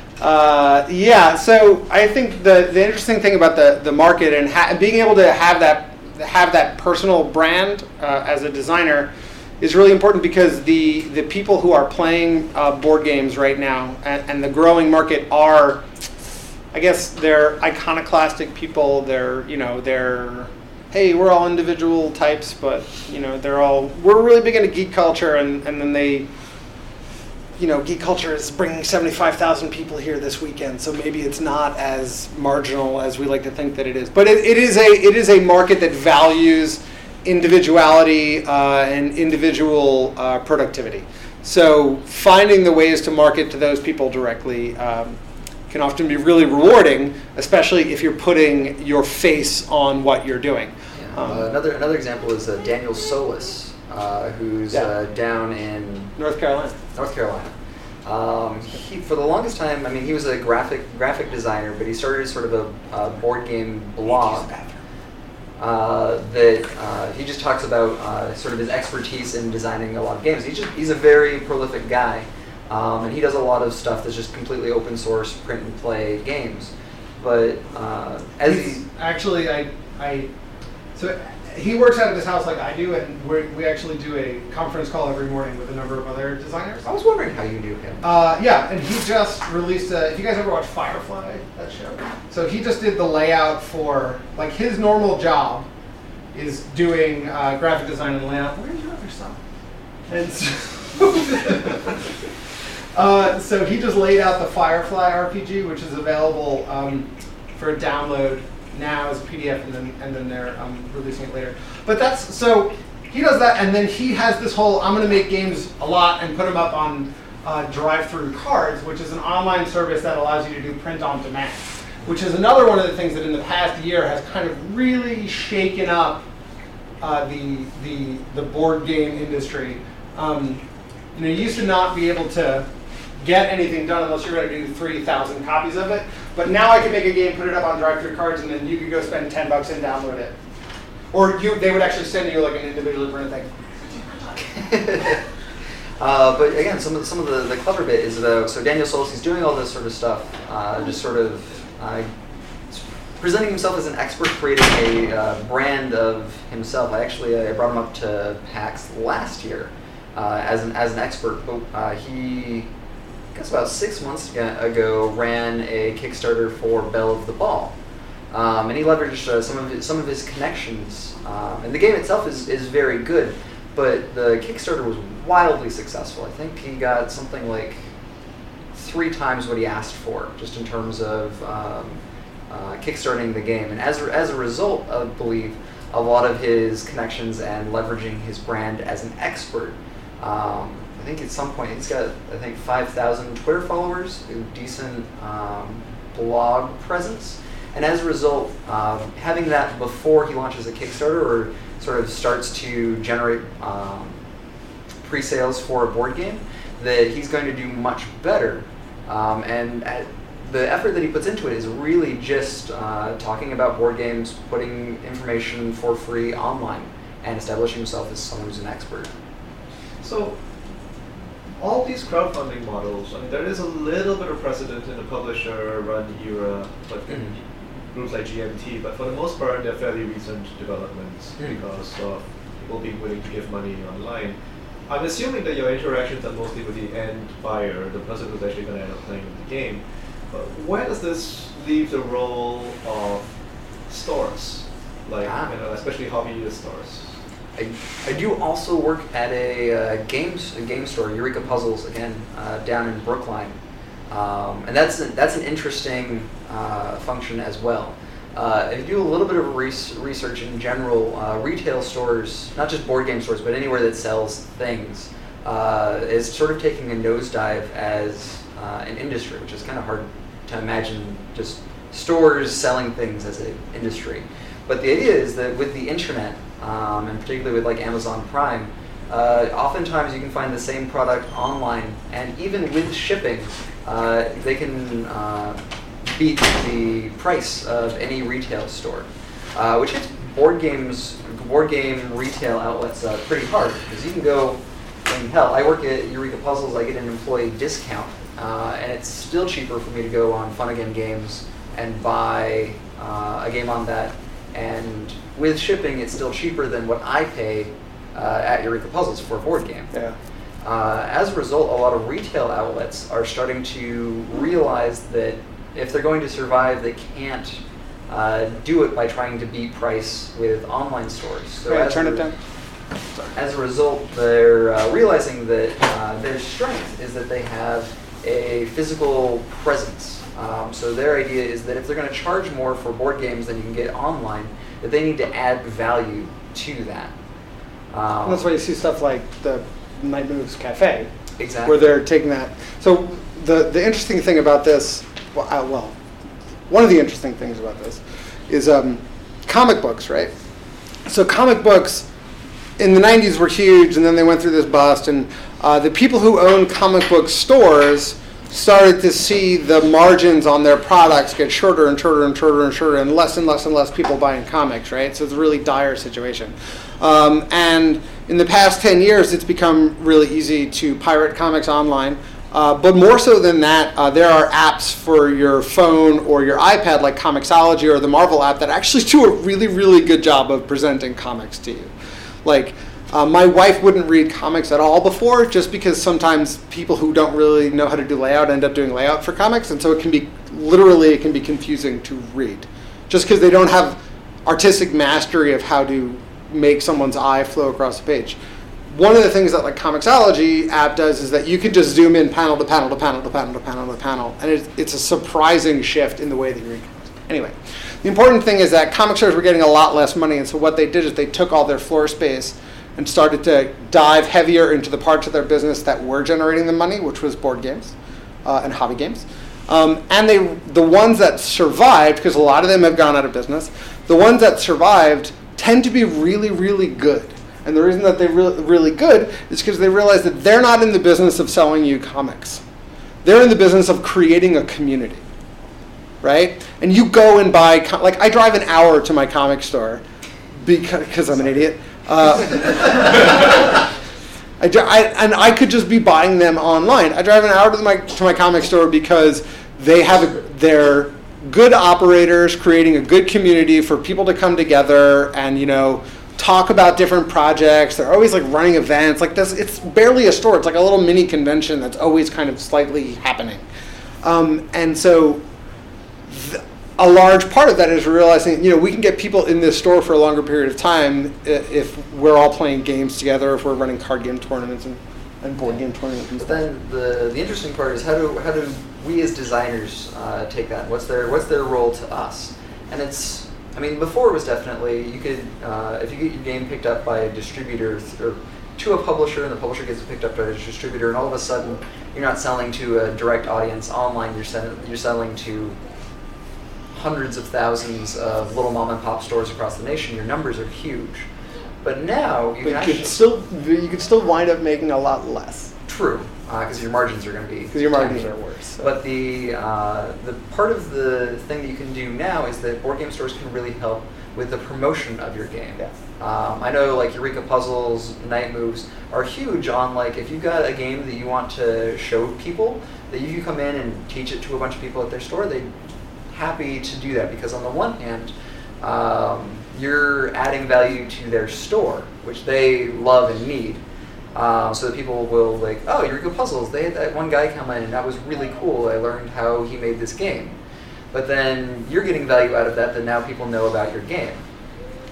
So I think the interesting thing about the market and being able to have that personal brand as a designer is really important, because the people who are playing board games right now and the growing market are, I guess, they're iconoclastic people. They're hey, we're all individual types, but we're really big into geek culture, and then they. Geek culture is bringing 75,000 people here this weekend, so maybe it's not as marginal as we like to think that it is. But it is a market that values individuality and individual productivity. So finding the ways to market to those people directly can often be really rewarding, especially if you're putting your face on what you're doing. Yeah. Another example is Daniel Solis, who's down in North Carolina. He, for the longest time, he was a graphic designer, but he started sort of a board game blog that he just talks about sort of his expertise in designing a lot of games. He's a very prolific guy, and he does a lot of stuff that's just completely open source, print and play games. But So he works out of his house like I do, and we actually do a conference call every morning with a number of other designers. I was wondering how you knew him. And he just released if you guys ever watch Firefly, that show? So he just did the layout for, like, his normal job is doing graphic design and layout. Where's your other son? And so he just laid out the Firefly RPG, which is available for download now as a PDF, and then they're releasing it later. But so he does that, and then he has this whole, I'm going to make games a lot and put them up on Drive-Thru Cards, which is an online service that allows you to do print on demand, which is another one of the things that in the past year has kind of really shaken up the board game industry. You used to not be able to get anything done unless you're going to do 3,000 copies of it. But now I can make a game, put it up on Drive-Thru Cards, and then you could go spend $10 and download it. Or they would actually send you like an individually printed thing. But again, some of the clever bit is so Daniel Solis, he's doing all this sort of stuff, just sort of presenting himself as an expert, creating a brand of himself. I brought him up to PAX last year as an expert. But he, I guess about 6 months ago, ran a Kickstarter for Belle of the Ball, and he leveraged some of his connections. And the game itself is very good, but the Kickstarter was wildly successful. I think he got something like 3 times what he asked for, just in terms of kickstarting the game. And as a result, I believe a lot of his connections and leveraging his brand as an expert. I think at some point he's got 5,000 Twitter followers, a decent blog presence, and as a result, having that before he launches a Kickstarter or sort of starts to generate pre-sales for a board game, that he's going to do much better. And the effort that he puts into it is really just talking about board games, putting information for free online, and establishing himself as someone who's an expert. So, all these crowdfunding models, there is a little bit of precedent in the publisher-run era, but groups like GMT, but for the most part, they're fairly recent developments because of people being willing to give money online. I'm assuming that your interactions are mostly with the end buyer, the person who's actually going to end up playing the game. But where does this leave the role of stores, especially hobbyist stores? I do also work at a game store, Eureka Puzzles, again, down in Brookline. And that's an interesting function as well. If you do a little bit of research in general, retail stores, not just board game stores, but anywhere that sells things, is sort of taking a nosedive as an industry, which is kind of hard to imagine just stores selling things as an industry. But the idea is that with the internet, and particularly with like Amazon Prime, oftentimes you can find the same product online, and even with shipping, they can beat the price of any retail store, which hits board game retail outlets pretty hard, because you can go, and hell, I work at Eureka Puzzles, I get an employee discount, and it's still cheaper for me to go on Fun Again Games and buy a game on that, and with shipping it's still cheaper than what I pay at Eureka Puzzles for a board game. Yeah. As a result, a lot of retail outlets are starting to realize that if they're going to survive, they can't do it by trying to beat price with online stores. So Turn it down. as a result, they're realizing that their strength is that they have a physical presence. So their idea is that if they're going to charge more for board games than you can get online, that they need to add value to that. And that's why you see stuff like the Night Moves Cafe, Exactly. where they're taking that. So the interesting thing about this, one of the interesting things about this is comic books, right? So comic books in the 90s were huge, and then they went through this bust, and the people who own comic book stores started to see the margins on their products get shorter and shorter and shorter and shorter, and less and less people buying comics, right? So it's a really dire situation. And in the past 10 years, it's become really easy to pirate comics online. But more so than that, there are apps for your phone or your iPad, like Comixology or the Marvel app, that actually do a really, really good job of presenting comics to you. Like, my wife wouldn't read comics at all before, just because sometimes people who don't really know how to do layout end up doing layout for comics, and so it can be confusing to read, just because they don't have artistic mastery of how to make someone's eye flow across the page. One of the things that like Comixology app does is that you can just zoom in panel to panel to panel to panel to panel to panel, and it's a surprising shift in the way that you read comics. Anyway, the important thing is that comic stores were getting a lot less money, and so what they did is they took all their floor space and started to dive heavier into the parts of their business that were generating the money, which was board games and hobby games. And the ones that survived, because a lot of them have gone out of business, the ones that survived tend to be really, really good. And the reason that they're really good is because they realize that they're not in the business of selling you comics. They're in the business of creating a community, right? And you go and buy, like I drive an hour to my comic store because I'm an idiot. I could just be buying them online. I drive an hour to my comic store because they're good operators creating a good community for people to come together and, talk about different projects. They're always like running events like this. It's barely a store. It's like a little mini convention that's always kind of slightly happening. And so a large part of that is realizing, we can get people in this store for a longer period of time if we're all playing games together, if we're running card game tournaments and board game tournaments. And but then the interesting part is how do we as designers take that? What's their role to us? And before it was definitely you could if you get your game picked up by a distributor or to a publisher, and the publisher gets it picked up by a distributor, and all of a sudden you're not selling to a direct audience online. You're selling to hundreds of thousands of little mom and pop stores across the nation. Your numbers are huge, but now you could still wind up making a lot less. True, because your margins are going to be are worse. So. But the part of the thing that you can do now is that board game stores can really help with the promotion of your game. Yeah. I know like Eureka Puzzles, Night Moves are huge on like if you've got a game that you want to show people, that you come in and teach it to a bunch of people at their store, they're happy to do that because on the one hand, you're adding value to their store, which they love and need. So that people will like, oh, Eureka Puzzles, they had that one guy come in and that was really cool. I learned how he made this game. But then you're getting value out of that now people know about your game.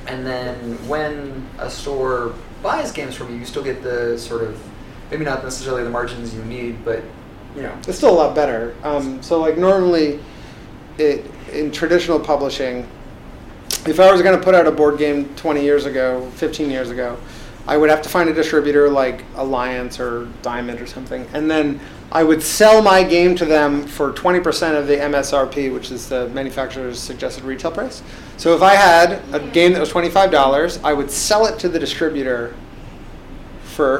And then when a store buys games from you, you still get the sort of, maybe not necessarily the margins you need, but it's still a lot better. So like normally, in traditional publishing, if I was going to put out a board game 20 years ago, 15 years ago, I would have to find a distributor like Alliance or Diamond or something, and then I would sell my game to them for 20% of the MSRP, which is the manufacturer's suggested retail price. So if I had a game that was $25, I would sell it to the distributor for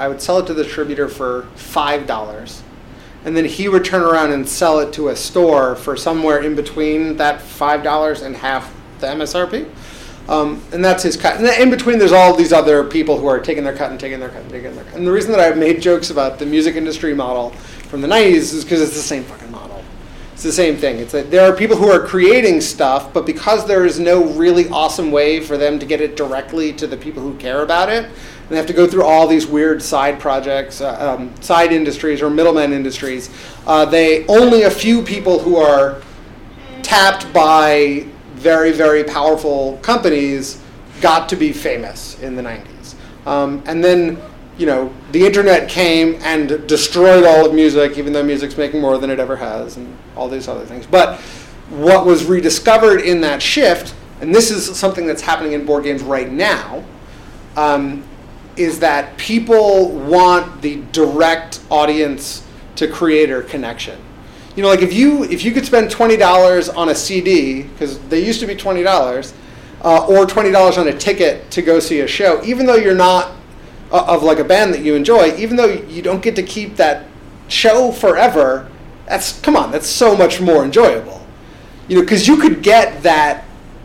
$5, and then he would turn around and sell it to a store for somewhere in between that $5 and half the MSRP. And that's his cut. And in between, there's all these other people who are taking their cut and taking their cut and taking their cut. And the reason that I've made jokes about the music industry model from the 90s is because it's the same fucking model. It's the same thing. It's that there are people who are creating stuff, but because there is no really awesome way for them to get it directly to the people who care about it, and they have to go through all these weird side projects, side industries or middleman industries. Only a few people who are tapped by very, very powerful companies got to be famous in the 90s. And then, the internet came and destroyed all of music, even though music's making more than it ever has, and all these other things. But what was rediscovered in that shift, and this is something that's happening in board games right now, is that people want the direct audience to creator connection. Like if you could spend $20 on a CD, because they used to be $20, or $20 on a ticket to go see a show, even though you're not of like a band that you enjoy, even though you don't get to keep that show forever, that's so much more enjoyable. Because you could get that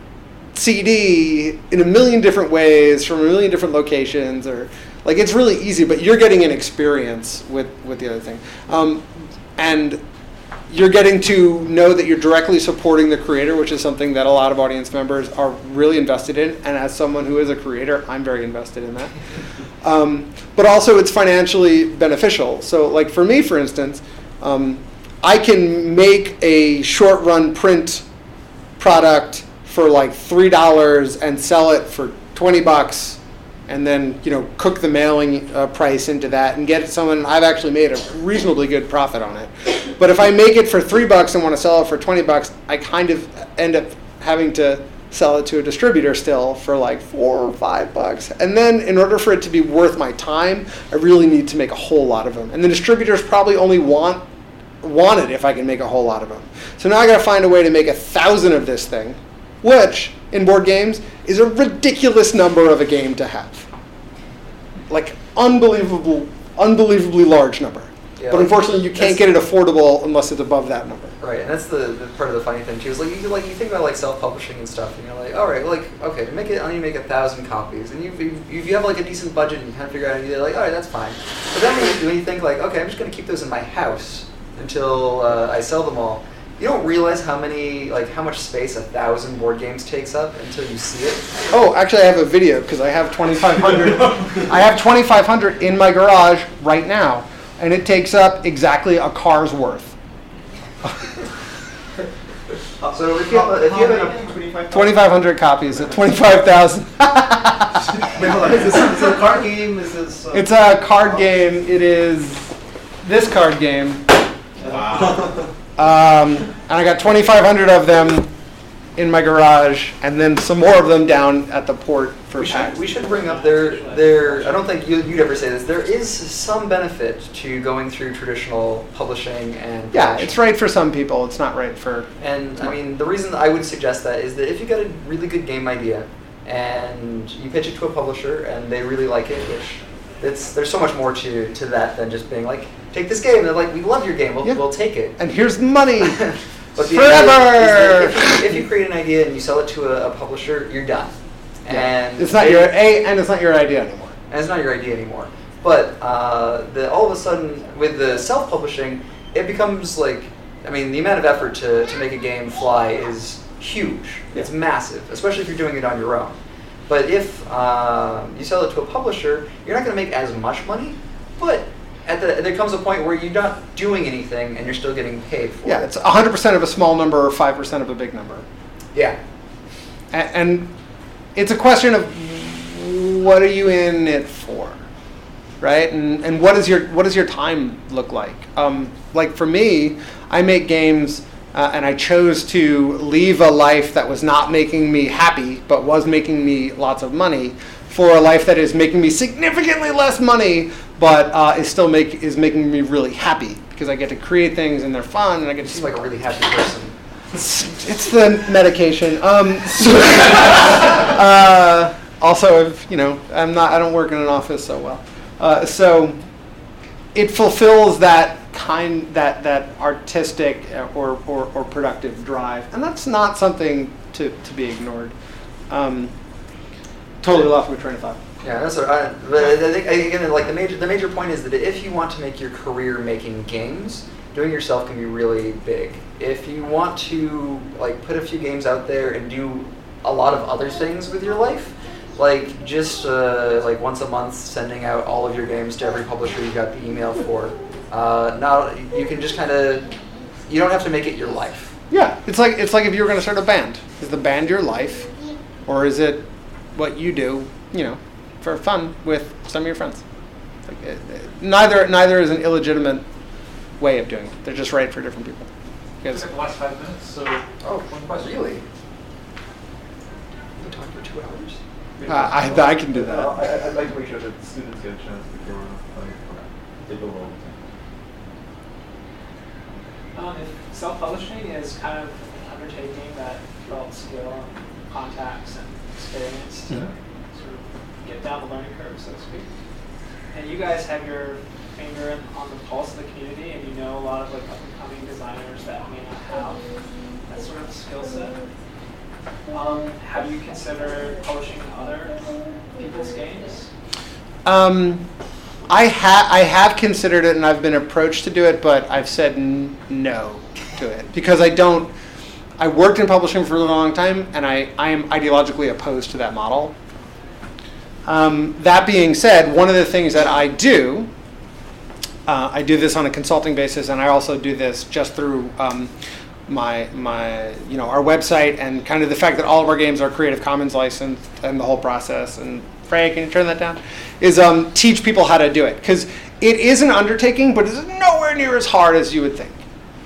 CD in a million different ways from a million different locations, or like it's really easy, but you're getting an experience with the other thing. And you're getting to know that you're directly supporting the creator, which is something that a lot of audience members are really invested in. And as someone who is a creator, I'm very invested in that. But also it's financially beneficial. So like for me, for instance, I can make a short run print product for like $3 and sell it for $20, and then cook the mailing price into that and get it someone. I've actually made a reasonably good profit on it. But if I make it for $3 and want to sell it for $20, I kind of end up having to sell it to a distributor still for like $4 or $5. And then in order for it to be worth my time, I really need to make a whole lot of them. And the distributors probably only want it if I can make a whole lot of them. So now I got to find a way to make 1,000 of this thing, which in board games is a ridiculous number of a game to have. Like unbelievably large number. Yeah, but unfortunately, you can't get it affordable unless it's above that number. Right, and that's the part of the funny thing too. Is you think about like self-publishing and stuff, and you're like, all right, okay, I need to make 1,000 copies, and if you have like a decent budget, and you kind of figure out an idea, like, all right, that's fine. But then when you think like, okay, I'm just going to keep those in my house until I sell them all. You don't realize how much space 1,000 board games takes up until you see it. Oh, actually, I have a video because I have 2,500. I have 2,500 in my garage right now. And it takes up exactly a car's worth. So if you have 2,500 copies at 25,000. Is this a card game? Is this? It's a card game. It is this card game. Wow. And I got 2,500 of them in my garage, and then some more of them down at the port for PAX. We should bring up there. I don't think you'd ever say this. There is some benefit to going through traditional publishing and yeah, it's right for some people. It's not right for. And I mean, the reason I would suggest that is that if you got a really good game idea and you pitch it to a publisher and they really like it, which there's so much more to that than just being like, take this game. And they're like, we love your game. We'll take it. And here's the money. But the forever. If you create an idea and you sell it to a publisher, you're done. Yeah. And it's not your idea anymore. And it's not your idea anymore. But all of a sudden, with the self-publishing, it becomes like, I mean, the amount of effort to make a game fly is huge. Yeah. It's massive, especially if you're doing it on your own. But if you sell it to a publisher, you're not going to make as much money, but there comes a point where you're not doing anything and you're still getting paid for it. Yeah, it's 100% of a small number or 5% of a big number. Yeah. And it's a question of what are you in it for, right? And what does your time look like? Like for me, I make games, and I chose to leave a life that was not making me happy, but was making me lots of money, for a life that is making me significantly less money, but is making me really happy because I get to create things and they're fun, and I get to seem like a really happy person. It's the medication. Also, I don't work in an office so well, so it fulfills that that artistic or productive drive, and that's not something to be ignored. Totally lost my train of thought. Yeah, that's what but I think again, like the major point is that if you want to make your career making games, doing it yourself can be really big. If you want to like put a few games out there and do a lot of other things with your life, like just like once a month sending out all of your games to every publisher you got the email for, now you can just you don't have to make it your life. Yeah, it's like if you were going to start a band. Is the band your life, or is it what you do, for fun with some of your friends? Like, neither is an illegitimate way of doing it. They're just right for different people. It's like the last 5 minutes, so one question. Really? We talked for 2 hours? I can do that. I'd like to make sure that students get a chance before they go over. If self-publishing is kind of an undertaking that develops skill and contacts and experience to sort of get down the learning curve, so to speak, and you guys have your finger on the pulse of the community, and you know a lot of like up-and-coming designers that may not have that sort of skill set. Have you considered publishing other people's games? I have considered it, and I've been approached to do it, but I've said no to it because I worked in publishing for a long time, and I am ideologically opposed to that model. That being said, one of the things that I do this on a consulting basis, and I also do this just through my our website, and kind of the fact that all of our games are Creative Commons licensed and the whole process. And Freya, can you turn that down? Is teach people how to do it, because it is an undertaking, but it's nowhere near as hard as you would think.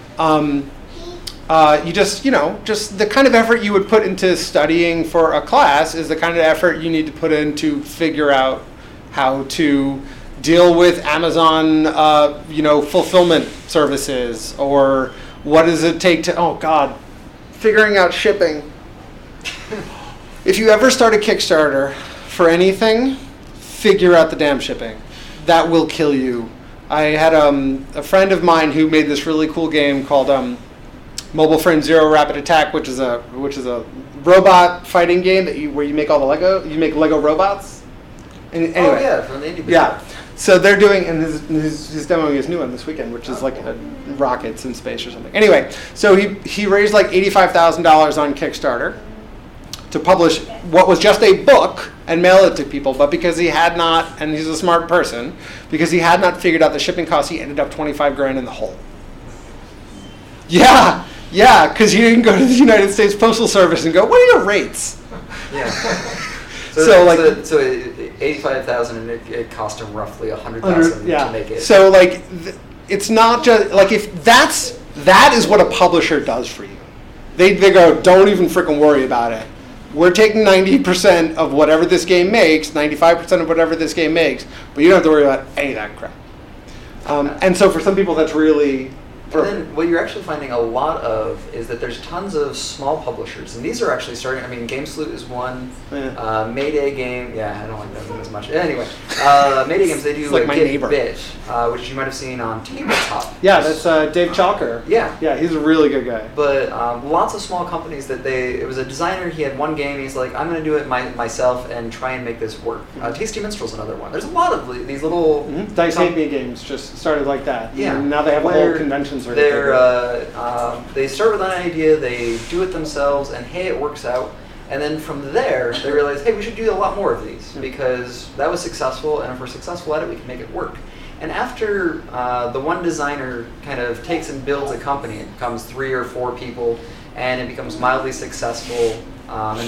You just the kind of effort you would put into studying for a class is the kind of effort you need to put in to figure out how to deal with Amazon, fulfillment services, or what does it take to, figuring out shipping. If you ever start a Kickstarter for anything, figure out the damn shipping. That will kill you. I had a friend of mine who made this really cool game called Mobile Frame Zero Rapid Attack, which is a robot fighting game where you make all the you make Lego robots. And anyway, oh yeah, from the indie. Yeah. So they're doing, and he's demoing his new one this weekend, which is like rockets in space or something. Anyway, so he raised like $85,000 on Kickstarter to publish what was just a book and mail it to people, but because he had not, and he's a smart person, because he had not figured out the shipping costs, he ended up $25,000 in the hole. Yeah, because he didn't go to the United States Postal Service and go, what are your rates? Yeah. So $85,000, and it cost him roughly $100,000 to make it. So it's not just like if that is what a publisher does for you. They go, don't even freaking worry about it. We're taking 90% of whatever this game makes, 95% of whatever this game makes, but you don't have to worry about any of that crap. And so for some people, that's really. And then what you're actually finding a lot of is that there's tons of small publishers, and these are actually starting. I mean, GameSloot is one. Yeah. Mayday Game, yeah, I don't like them as much. Anyway, Mayday Games, they do like my neighbor. Bit, which you might have seen on Tabletop. Yeah, that's Dave Chalker. Yeah, he's a really good guy. But lots of small companies it was a designer. He had one game. He's like, I'm going to do it myself and try and make this work. Tasty Minstrel's another one. There's a lot of these little Dice Hate Me games just started like that. Yeah, and now they have a whole convention. They start with an idea, they do it themselves, and hey, it works out. And then from there, they realize, hey, we should do a lot more of these because that was successful, and if we're successful at it, we can make it work. And after the one designer kind of takes and builds a company, it becomes 3 or 4 people, and it becomes mildly successful, and they've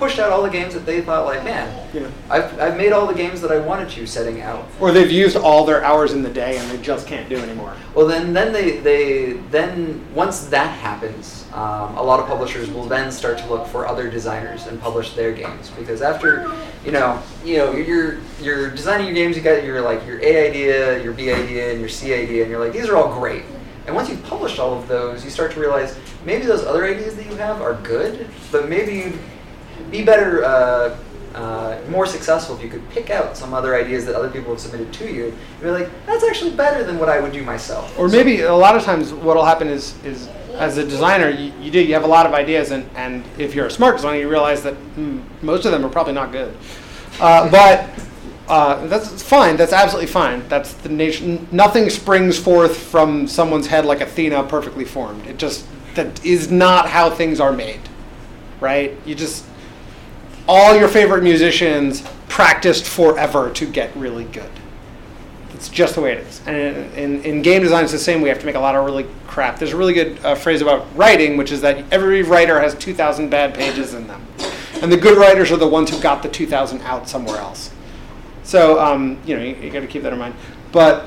pushed out all the games that they thought like, man, Yeah. I've made all the games that I wanted to setting out. Or they've used all their hours in the day and they just can't do anymore. Well, then once that happens, a lot of publishers will then start to look for other designers and publish their games, because after you're designing your games, you got your A idea, your B idea, and your C idea, and you're like, these are all great. And once you've published all of those, you start to realize maybe those other ideas that you have are good, but maybe you'd be better, more successful if you could pick out some other ideas that other people have submitted to you. And be like, that's actually better than what I would do myself. Or maybe a lot of times what will happen is as a designer, you have a lot of ideas, and if you're a smart designer, you realize that most of them are probably not good. But that's fine. That's absolutely fine. That's the nature. Nothing springs forth from someone's head like Athena, perfectly formed. That is not how things are made, right? All your favorite musicians practiced forever to get really good. It's just the way it is. And in game design, it's the same. We have to make a lot of really crap. There's a really good phrase about writing, which is that every writer has 2,000 bad pages in them. And the good writers are the ones who got the 2,000 out somewhere else. So, you got to keep that in mind. But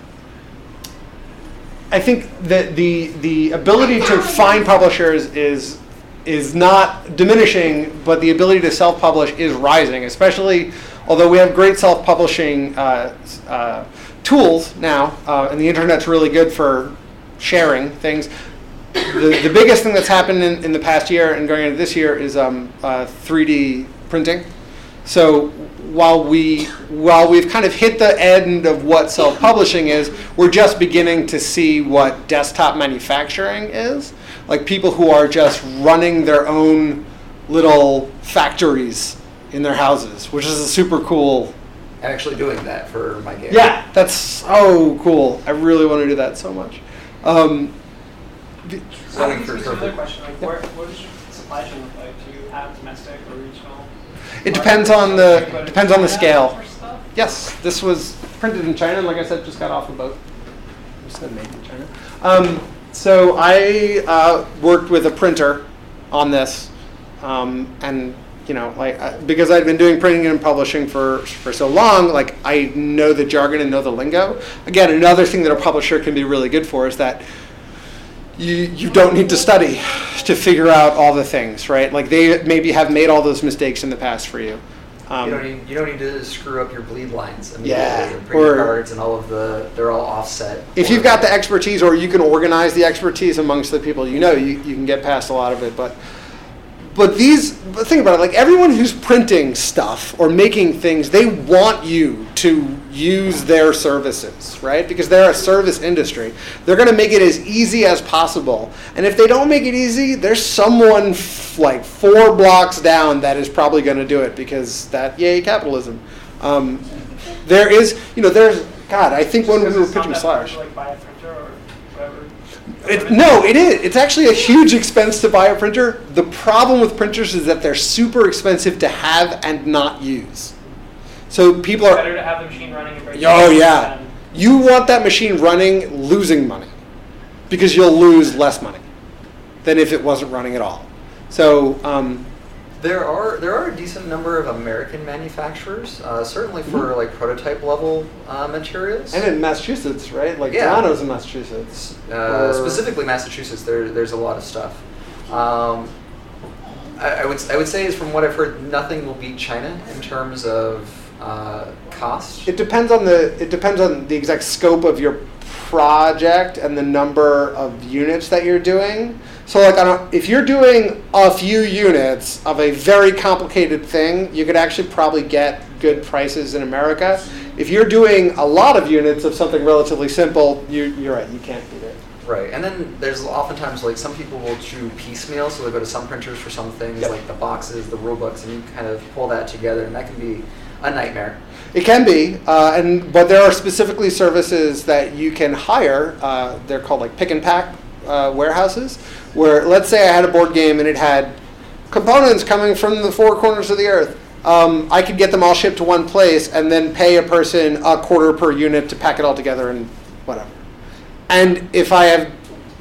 I think that the ability to find publishers is not diminishing, but the ability to self-publish is rising, especially although we have great self-publishing tools now, and the internet's really good for sharing things. The biggest thing that's happened in the past year and going into this year is 3D printing. So while we've kind of hit the end of what self-publishing is, we're just beginning to see what desktop manufacturing is. Like people who are just running their own little factories in their houses, which is a super cool. I'm actually doing that for my game. Yeah, that's so cool. I really want to do that so much. Another question: what does your supply chain look like? Do you have domestic or regional? It depends on the scale. Yes, this was printed in China, and like I said, just got off the boat. Just said made in China. So I worked with a printer on this, and because I'd been doing printing and publishing for so long, like I know the jargon and know the lingo. Again, another thing that a publisher can be really good for is that you don't need to study to figure out all the things, right? Like they maybe have made all those mistakes in the past for you. You don't need to screw up your bleed lines immediately. Yeah, and print cards and they're all offset. If you've got the expertise, or you can organize the expertise amongst the people, you can get past a lot of it. But think about it, like everyone who's printing stuff or making things, they want you to use their services, right? Because they're a service industry. They're going to make it as easy as possible. And if they don't make it easy, there's someone like 4 blocks down that is probably going to do it, because yay, capitalism. There's, God, I think when we were pitching Slash. Like buy a printer or whatever. It is. It's actually a huge expense to buy a printer. The problem with printers is that they're super expensive to have and not use. So people are better to have the machine running and break. Oh yeah. You want that machine running, losing money, because you'll lose less money than if it wasn't running at all. So there are a decent number of American manufacturers, certainly for like prototype level materials. And in Massachusetts, right? Like Toronto's in Massachusetts. Specifically Massachusetts, there's a lot of stuff. I would say, is from what I've heard, nothing will beat China in terms of cost. It depends on the exact scope of your project and the number of units that you're doing. So like if you're doing a few units of a very complicated thing, you could actually probably get good prices in America. If you're doing a lot of units of something relatively simple, you're right, you can't beat it. Right, and then there's oftentimes like some people will do piecemeal, so they go to some printers for some things, like the boxes, the rule books, and you kind of pull that together, and that can be a nightmare. It can be, but there are specifically services that you can hire. They're called like pick and pack warehouses, where let's say I had a board game and it had components coming from the 4 corners of the earth. I could get them all shipped to one place and then pay a person $0.25 per unit to pack it all together and whatever. And if I have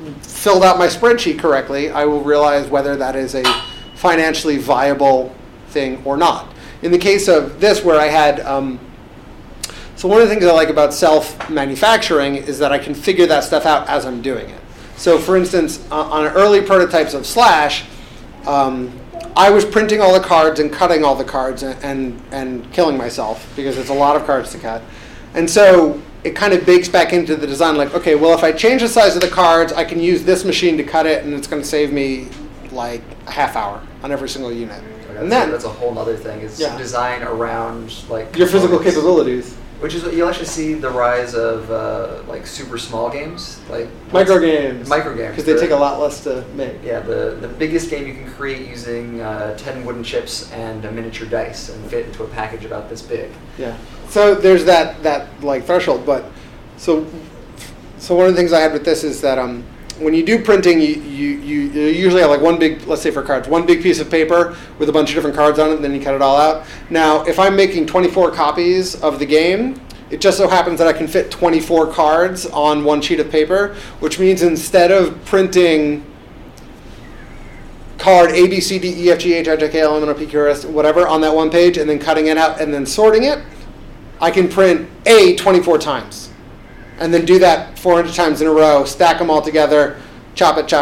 filled out my spreadsheet correctly, I will realize whether that is a financially viable thing or not. In the case of this, where I had, so one of the things I like about self-manufacturing is that I can figure that stuff out as I'm doing it. So for instance, on early prototypes of Slash, I was printing all the cards and cutting all the cards and killing myself because it's a lot of cards to cut. And so it kind of bakes back into the design like, okay, well, if I change the size of the cards, I can use this machine to cut it, and it's going to save me like a half hour on every single unit. And then that's a whole other thing is design around like your physical capabilities. Which is what you'll actually see the rise of like super small games, like micro games. Because they take a lot less to make. Yeah, the biggest game you can create using 10 wooden chips and a miniature dice and fit into a package about this big. Yeah. So there's that like threshold, but so one of the things I had with this is that when you do printing, you usually have like one big, let's say for cards, one big piece of paper with a bunch of different cards on it, and then you cut it all out. Now, if I'm making 24 copies of the game, it just so happens that I can fit 24 cards on one sheet of paper, which means instead of printing card A, B, C, D, E, F, G, H, I, J, K, L, M, N, O, P, Q, R, S, whatever, on that one page, and then cutting it out and then sorting it, I can print A 24 times. And then do that 400 times in a row, stack them all together, chop it,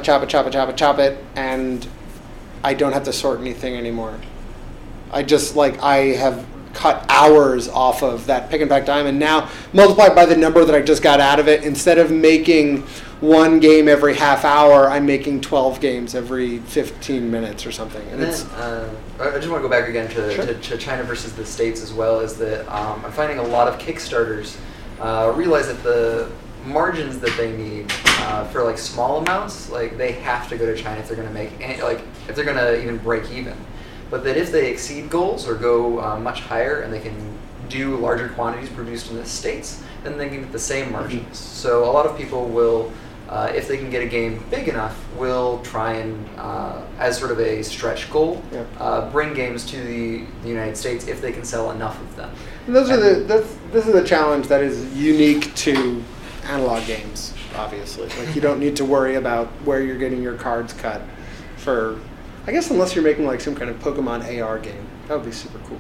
and I don't have to sort anything anymore. I have cut hours off of that pick and pack time, and now multiplied by the number that I just got out of it, instead of making one game every half hour, I'm making 12 games every 15 minutes or something. And then, I just want to go back again to China versus the States as well, is that I'm finding a lot of Kickstarters realize that the margins that they need for like small amounts, like they have to go to China if they're going to make if they're going to even break even. But that if they exceed goals or go much higher and they can do larger quantities produced in the States, then they can get the same margins. Mm-hmm. So a lot of people will, if they can get a game big enough, will try and, as sort of a stretch goal, bring games to the United States if they can sell enough of them. And this is a challenge that is unique to analog games, obviously. Like you don't need to worry about where you're getting your cards cut for, I guess, unless you're making like some kind of Pokemon AR game. That would be super cool.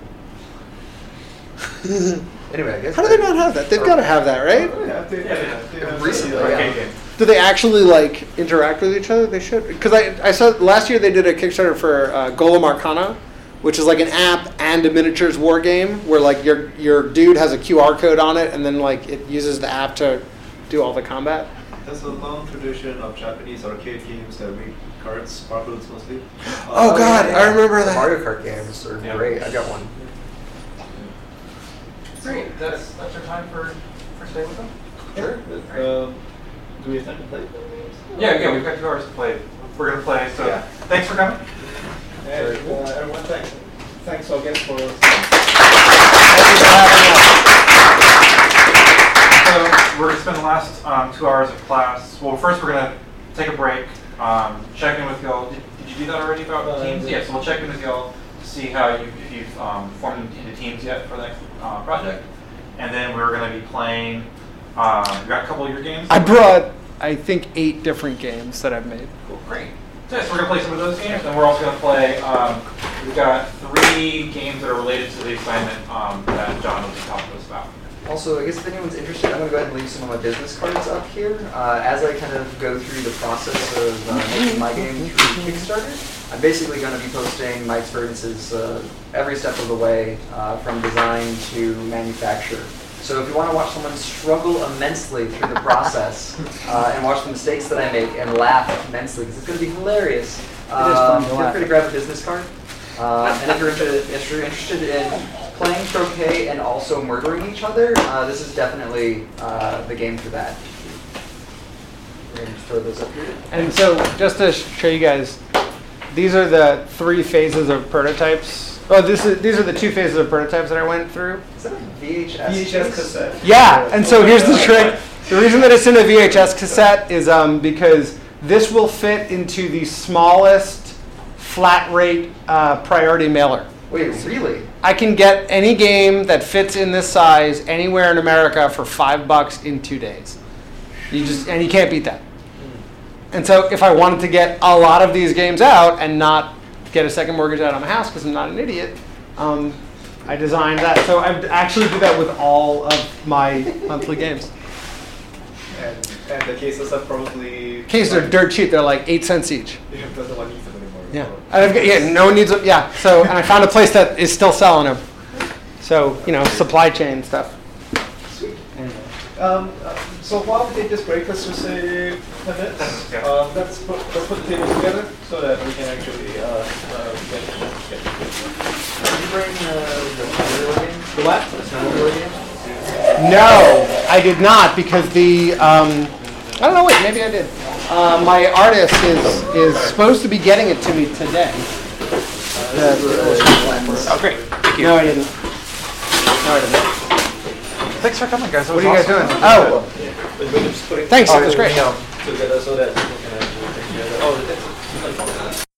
Anyway, I guess. How do they not have that? They've got to have that, right? They have recently. Do they actually like interact with each other? They should. Because I saw last year they did a Kickstarter for Golem Arcana, which is like an app and a miniatures war game where like your dude has a QR code on it, and then like it uses the app to do all the combat. There's a long tradition of Japanese arcade games that read cards, marbles mostly. Oh God, I remember that. Mario Kart games are great. I got one. Great. That's our time for staying with them. Sure. Do we have time to play? Yeah, we've got 2 hours to play. We're gonna play. So thanks for coming. Hey, everyone, thanks again for Thank you for having us. So we're gonna spend the last 2 hours of class. Well, first we're gonna take a break, check in with y'all. Did you do that already about teams? Yeah. So we'll check in with y'all to see if you've formed into teams yet for the next project. And then we're gonna be playing. You got a couple of your games. I brought, I think, 8 different games that I've made. Cool, great. So we're going to play some of those games, and we're also going to play, we've got 3 games that are related to the assignment that John will be talking to us about. Also, I guess if anyone's interested, I'm going to go ahead and leave some of my business cards up here. As I kind of go through the process of making my game through Kickstarter, I'm basically going to be posting my experiences every step of the way, from design to manufacture. So if you want to watch someone struggle immensely through the process and watch the mistakes that I make and laugh immensely, because it's going to be hilarious, feel free to grab a business card. And if you're interested in playing croquet and also murdering each other, this is definitely the game for that. We're going to just throw those up here. And so just to show you guys, these are the 3 phases of prototypes. Oh, these are the 2 phases of prototypes that I went through. Is that a VHS? VHS cassette. Yeah, and so here's the trick. The reason that it's in a VHS cassette is because this will fit into the smallest flat rate priority mailer. Wait, really? I can get any game that fits in this size anywhere in America for $5 in 2 days. And you can't beat that. And so if I wanted to get a lot of these games out and not get a second mortgage out on my house because I'm not an idiot. I designed that. So I actually do that with all of my monthly games. And the cases are probably... Cases are dirt cheap. They're like 8 cents each. Yeah, doesn't want to use them anymore. Yeah. No one needs them. Yeah. So, and I found a place that is still selling them. So, supply chain stuff. Sweet. So while we take this break, let's just say 10 minutes. Yeah. Let's put the tables together so that we can actually get. Did you bring the Snowboard game? The what? The Snowboard game? No, I did not because the I don't know. Wait, maybe I did. My artist is supposed to be getting it to me today. Oh, great. Thank you. No, I didn't. Thanks for coming, guys. That What was are you guys awesome. doing? Oh, But we're just putting thanks. That was great. together so that people can actually take together. Oh, it's like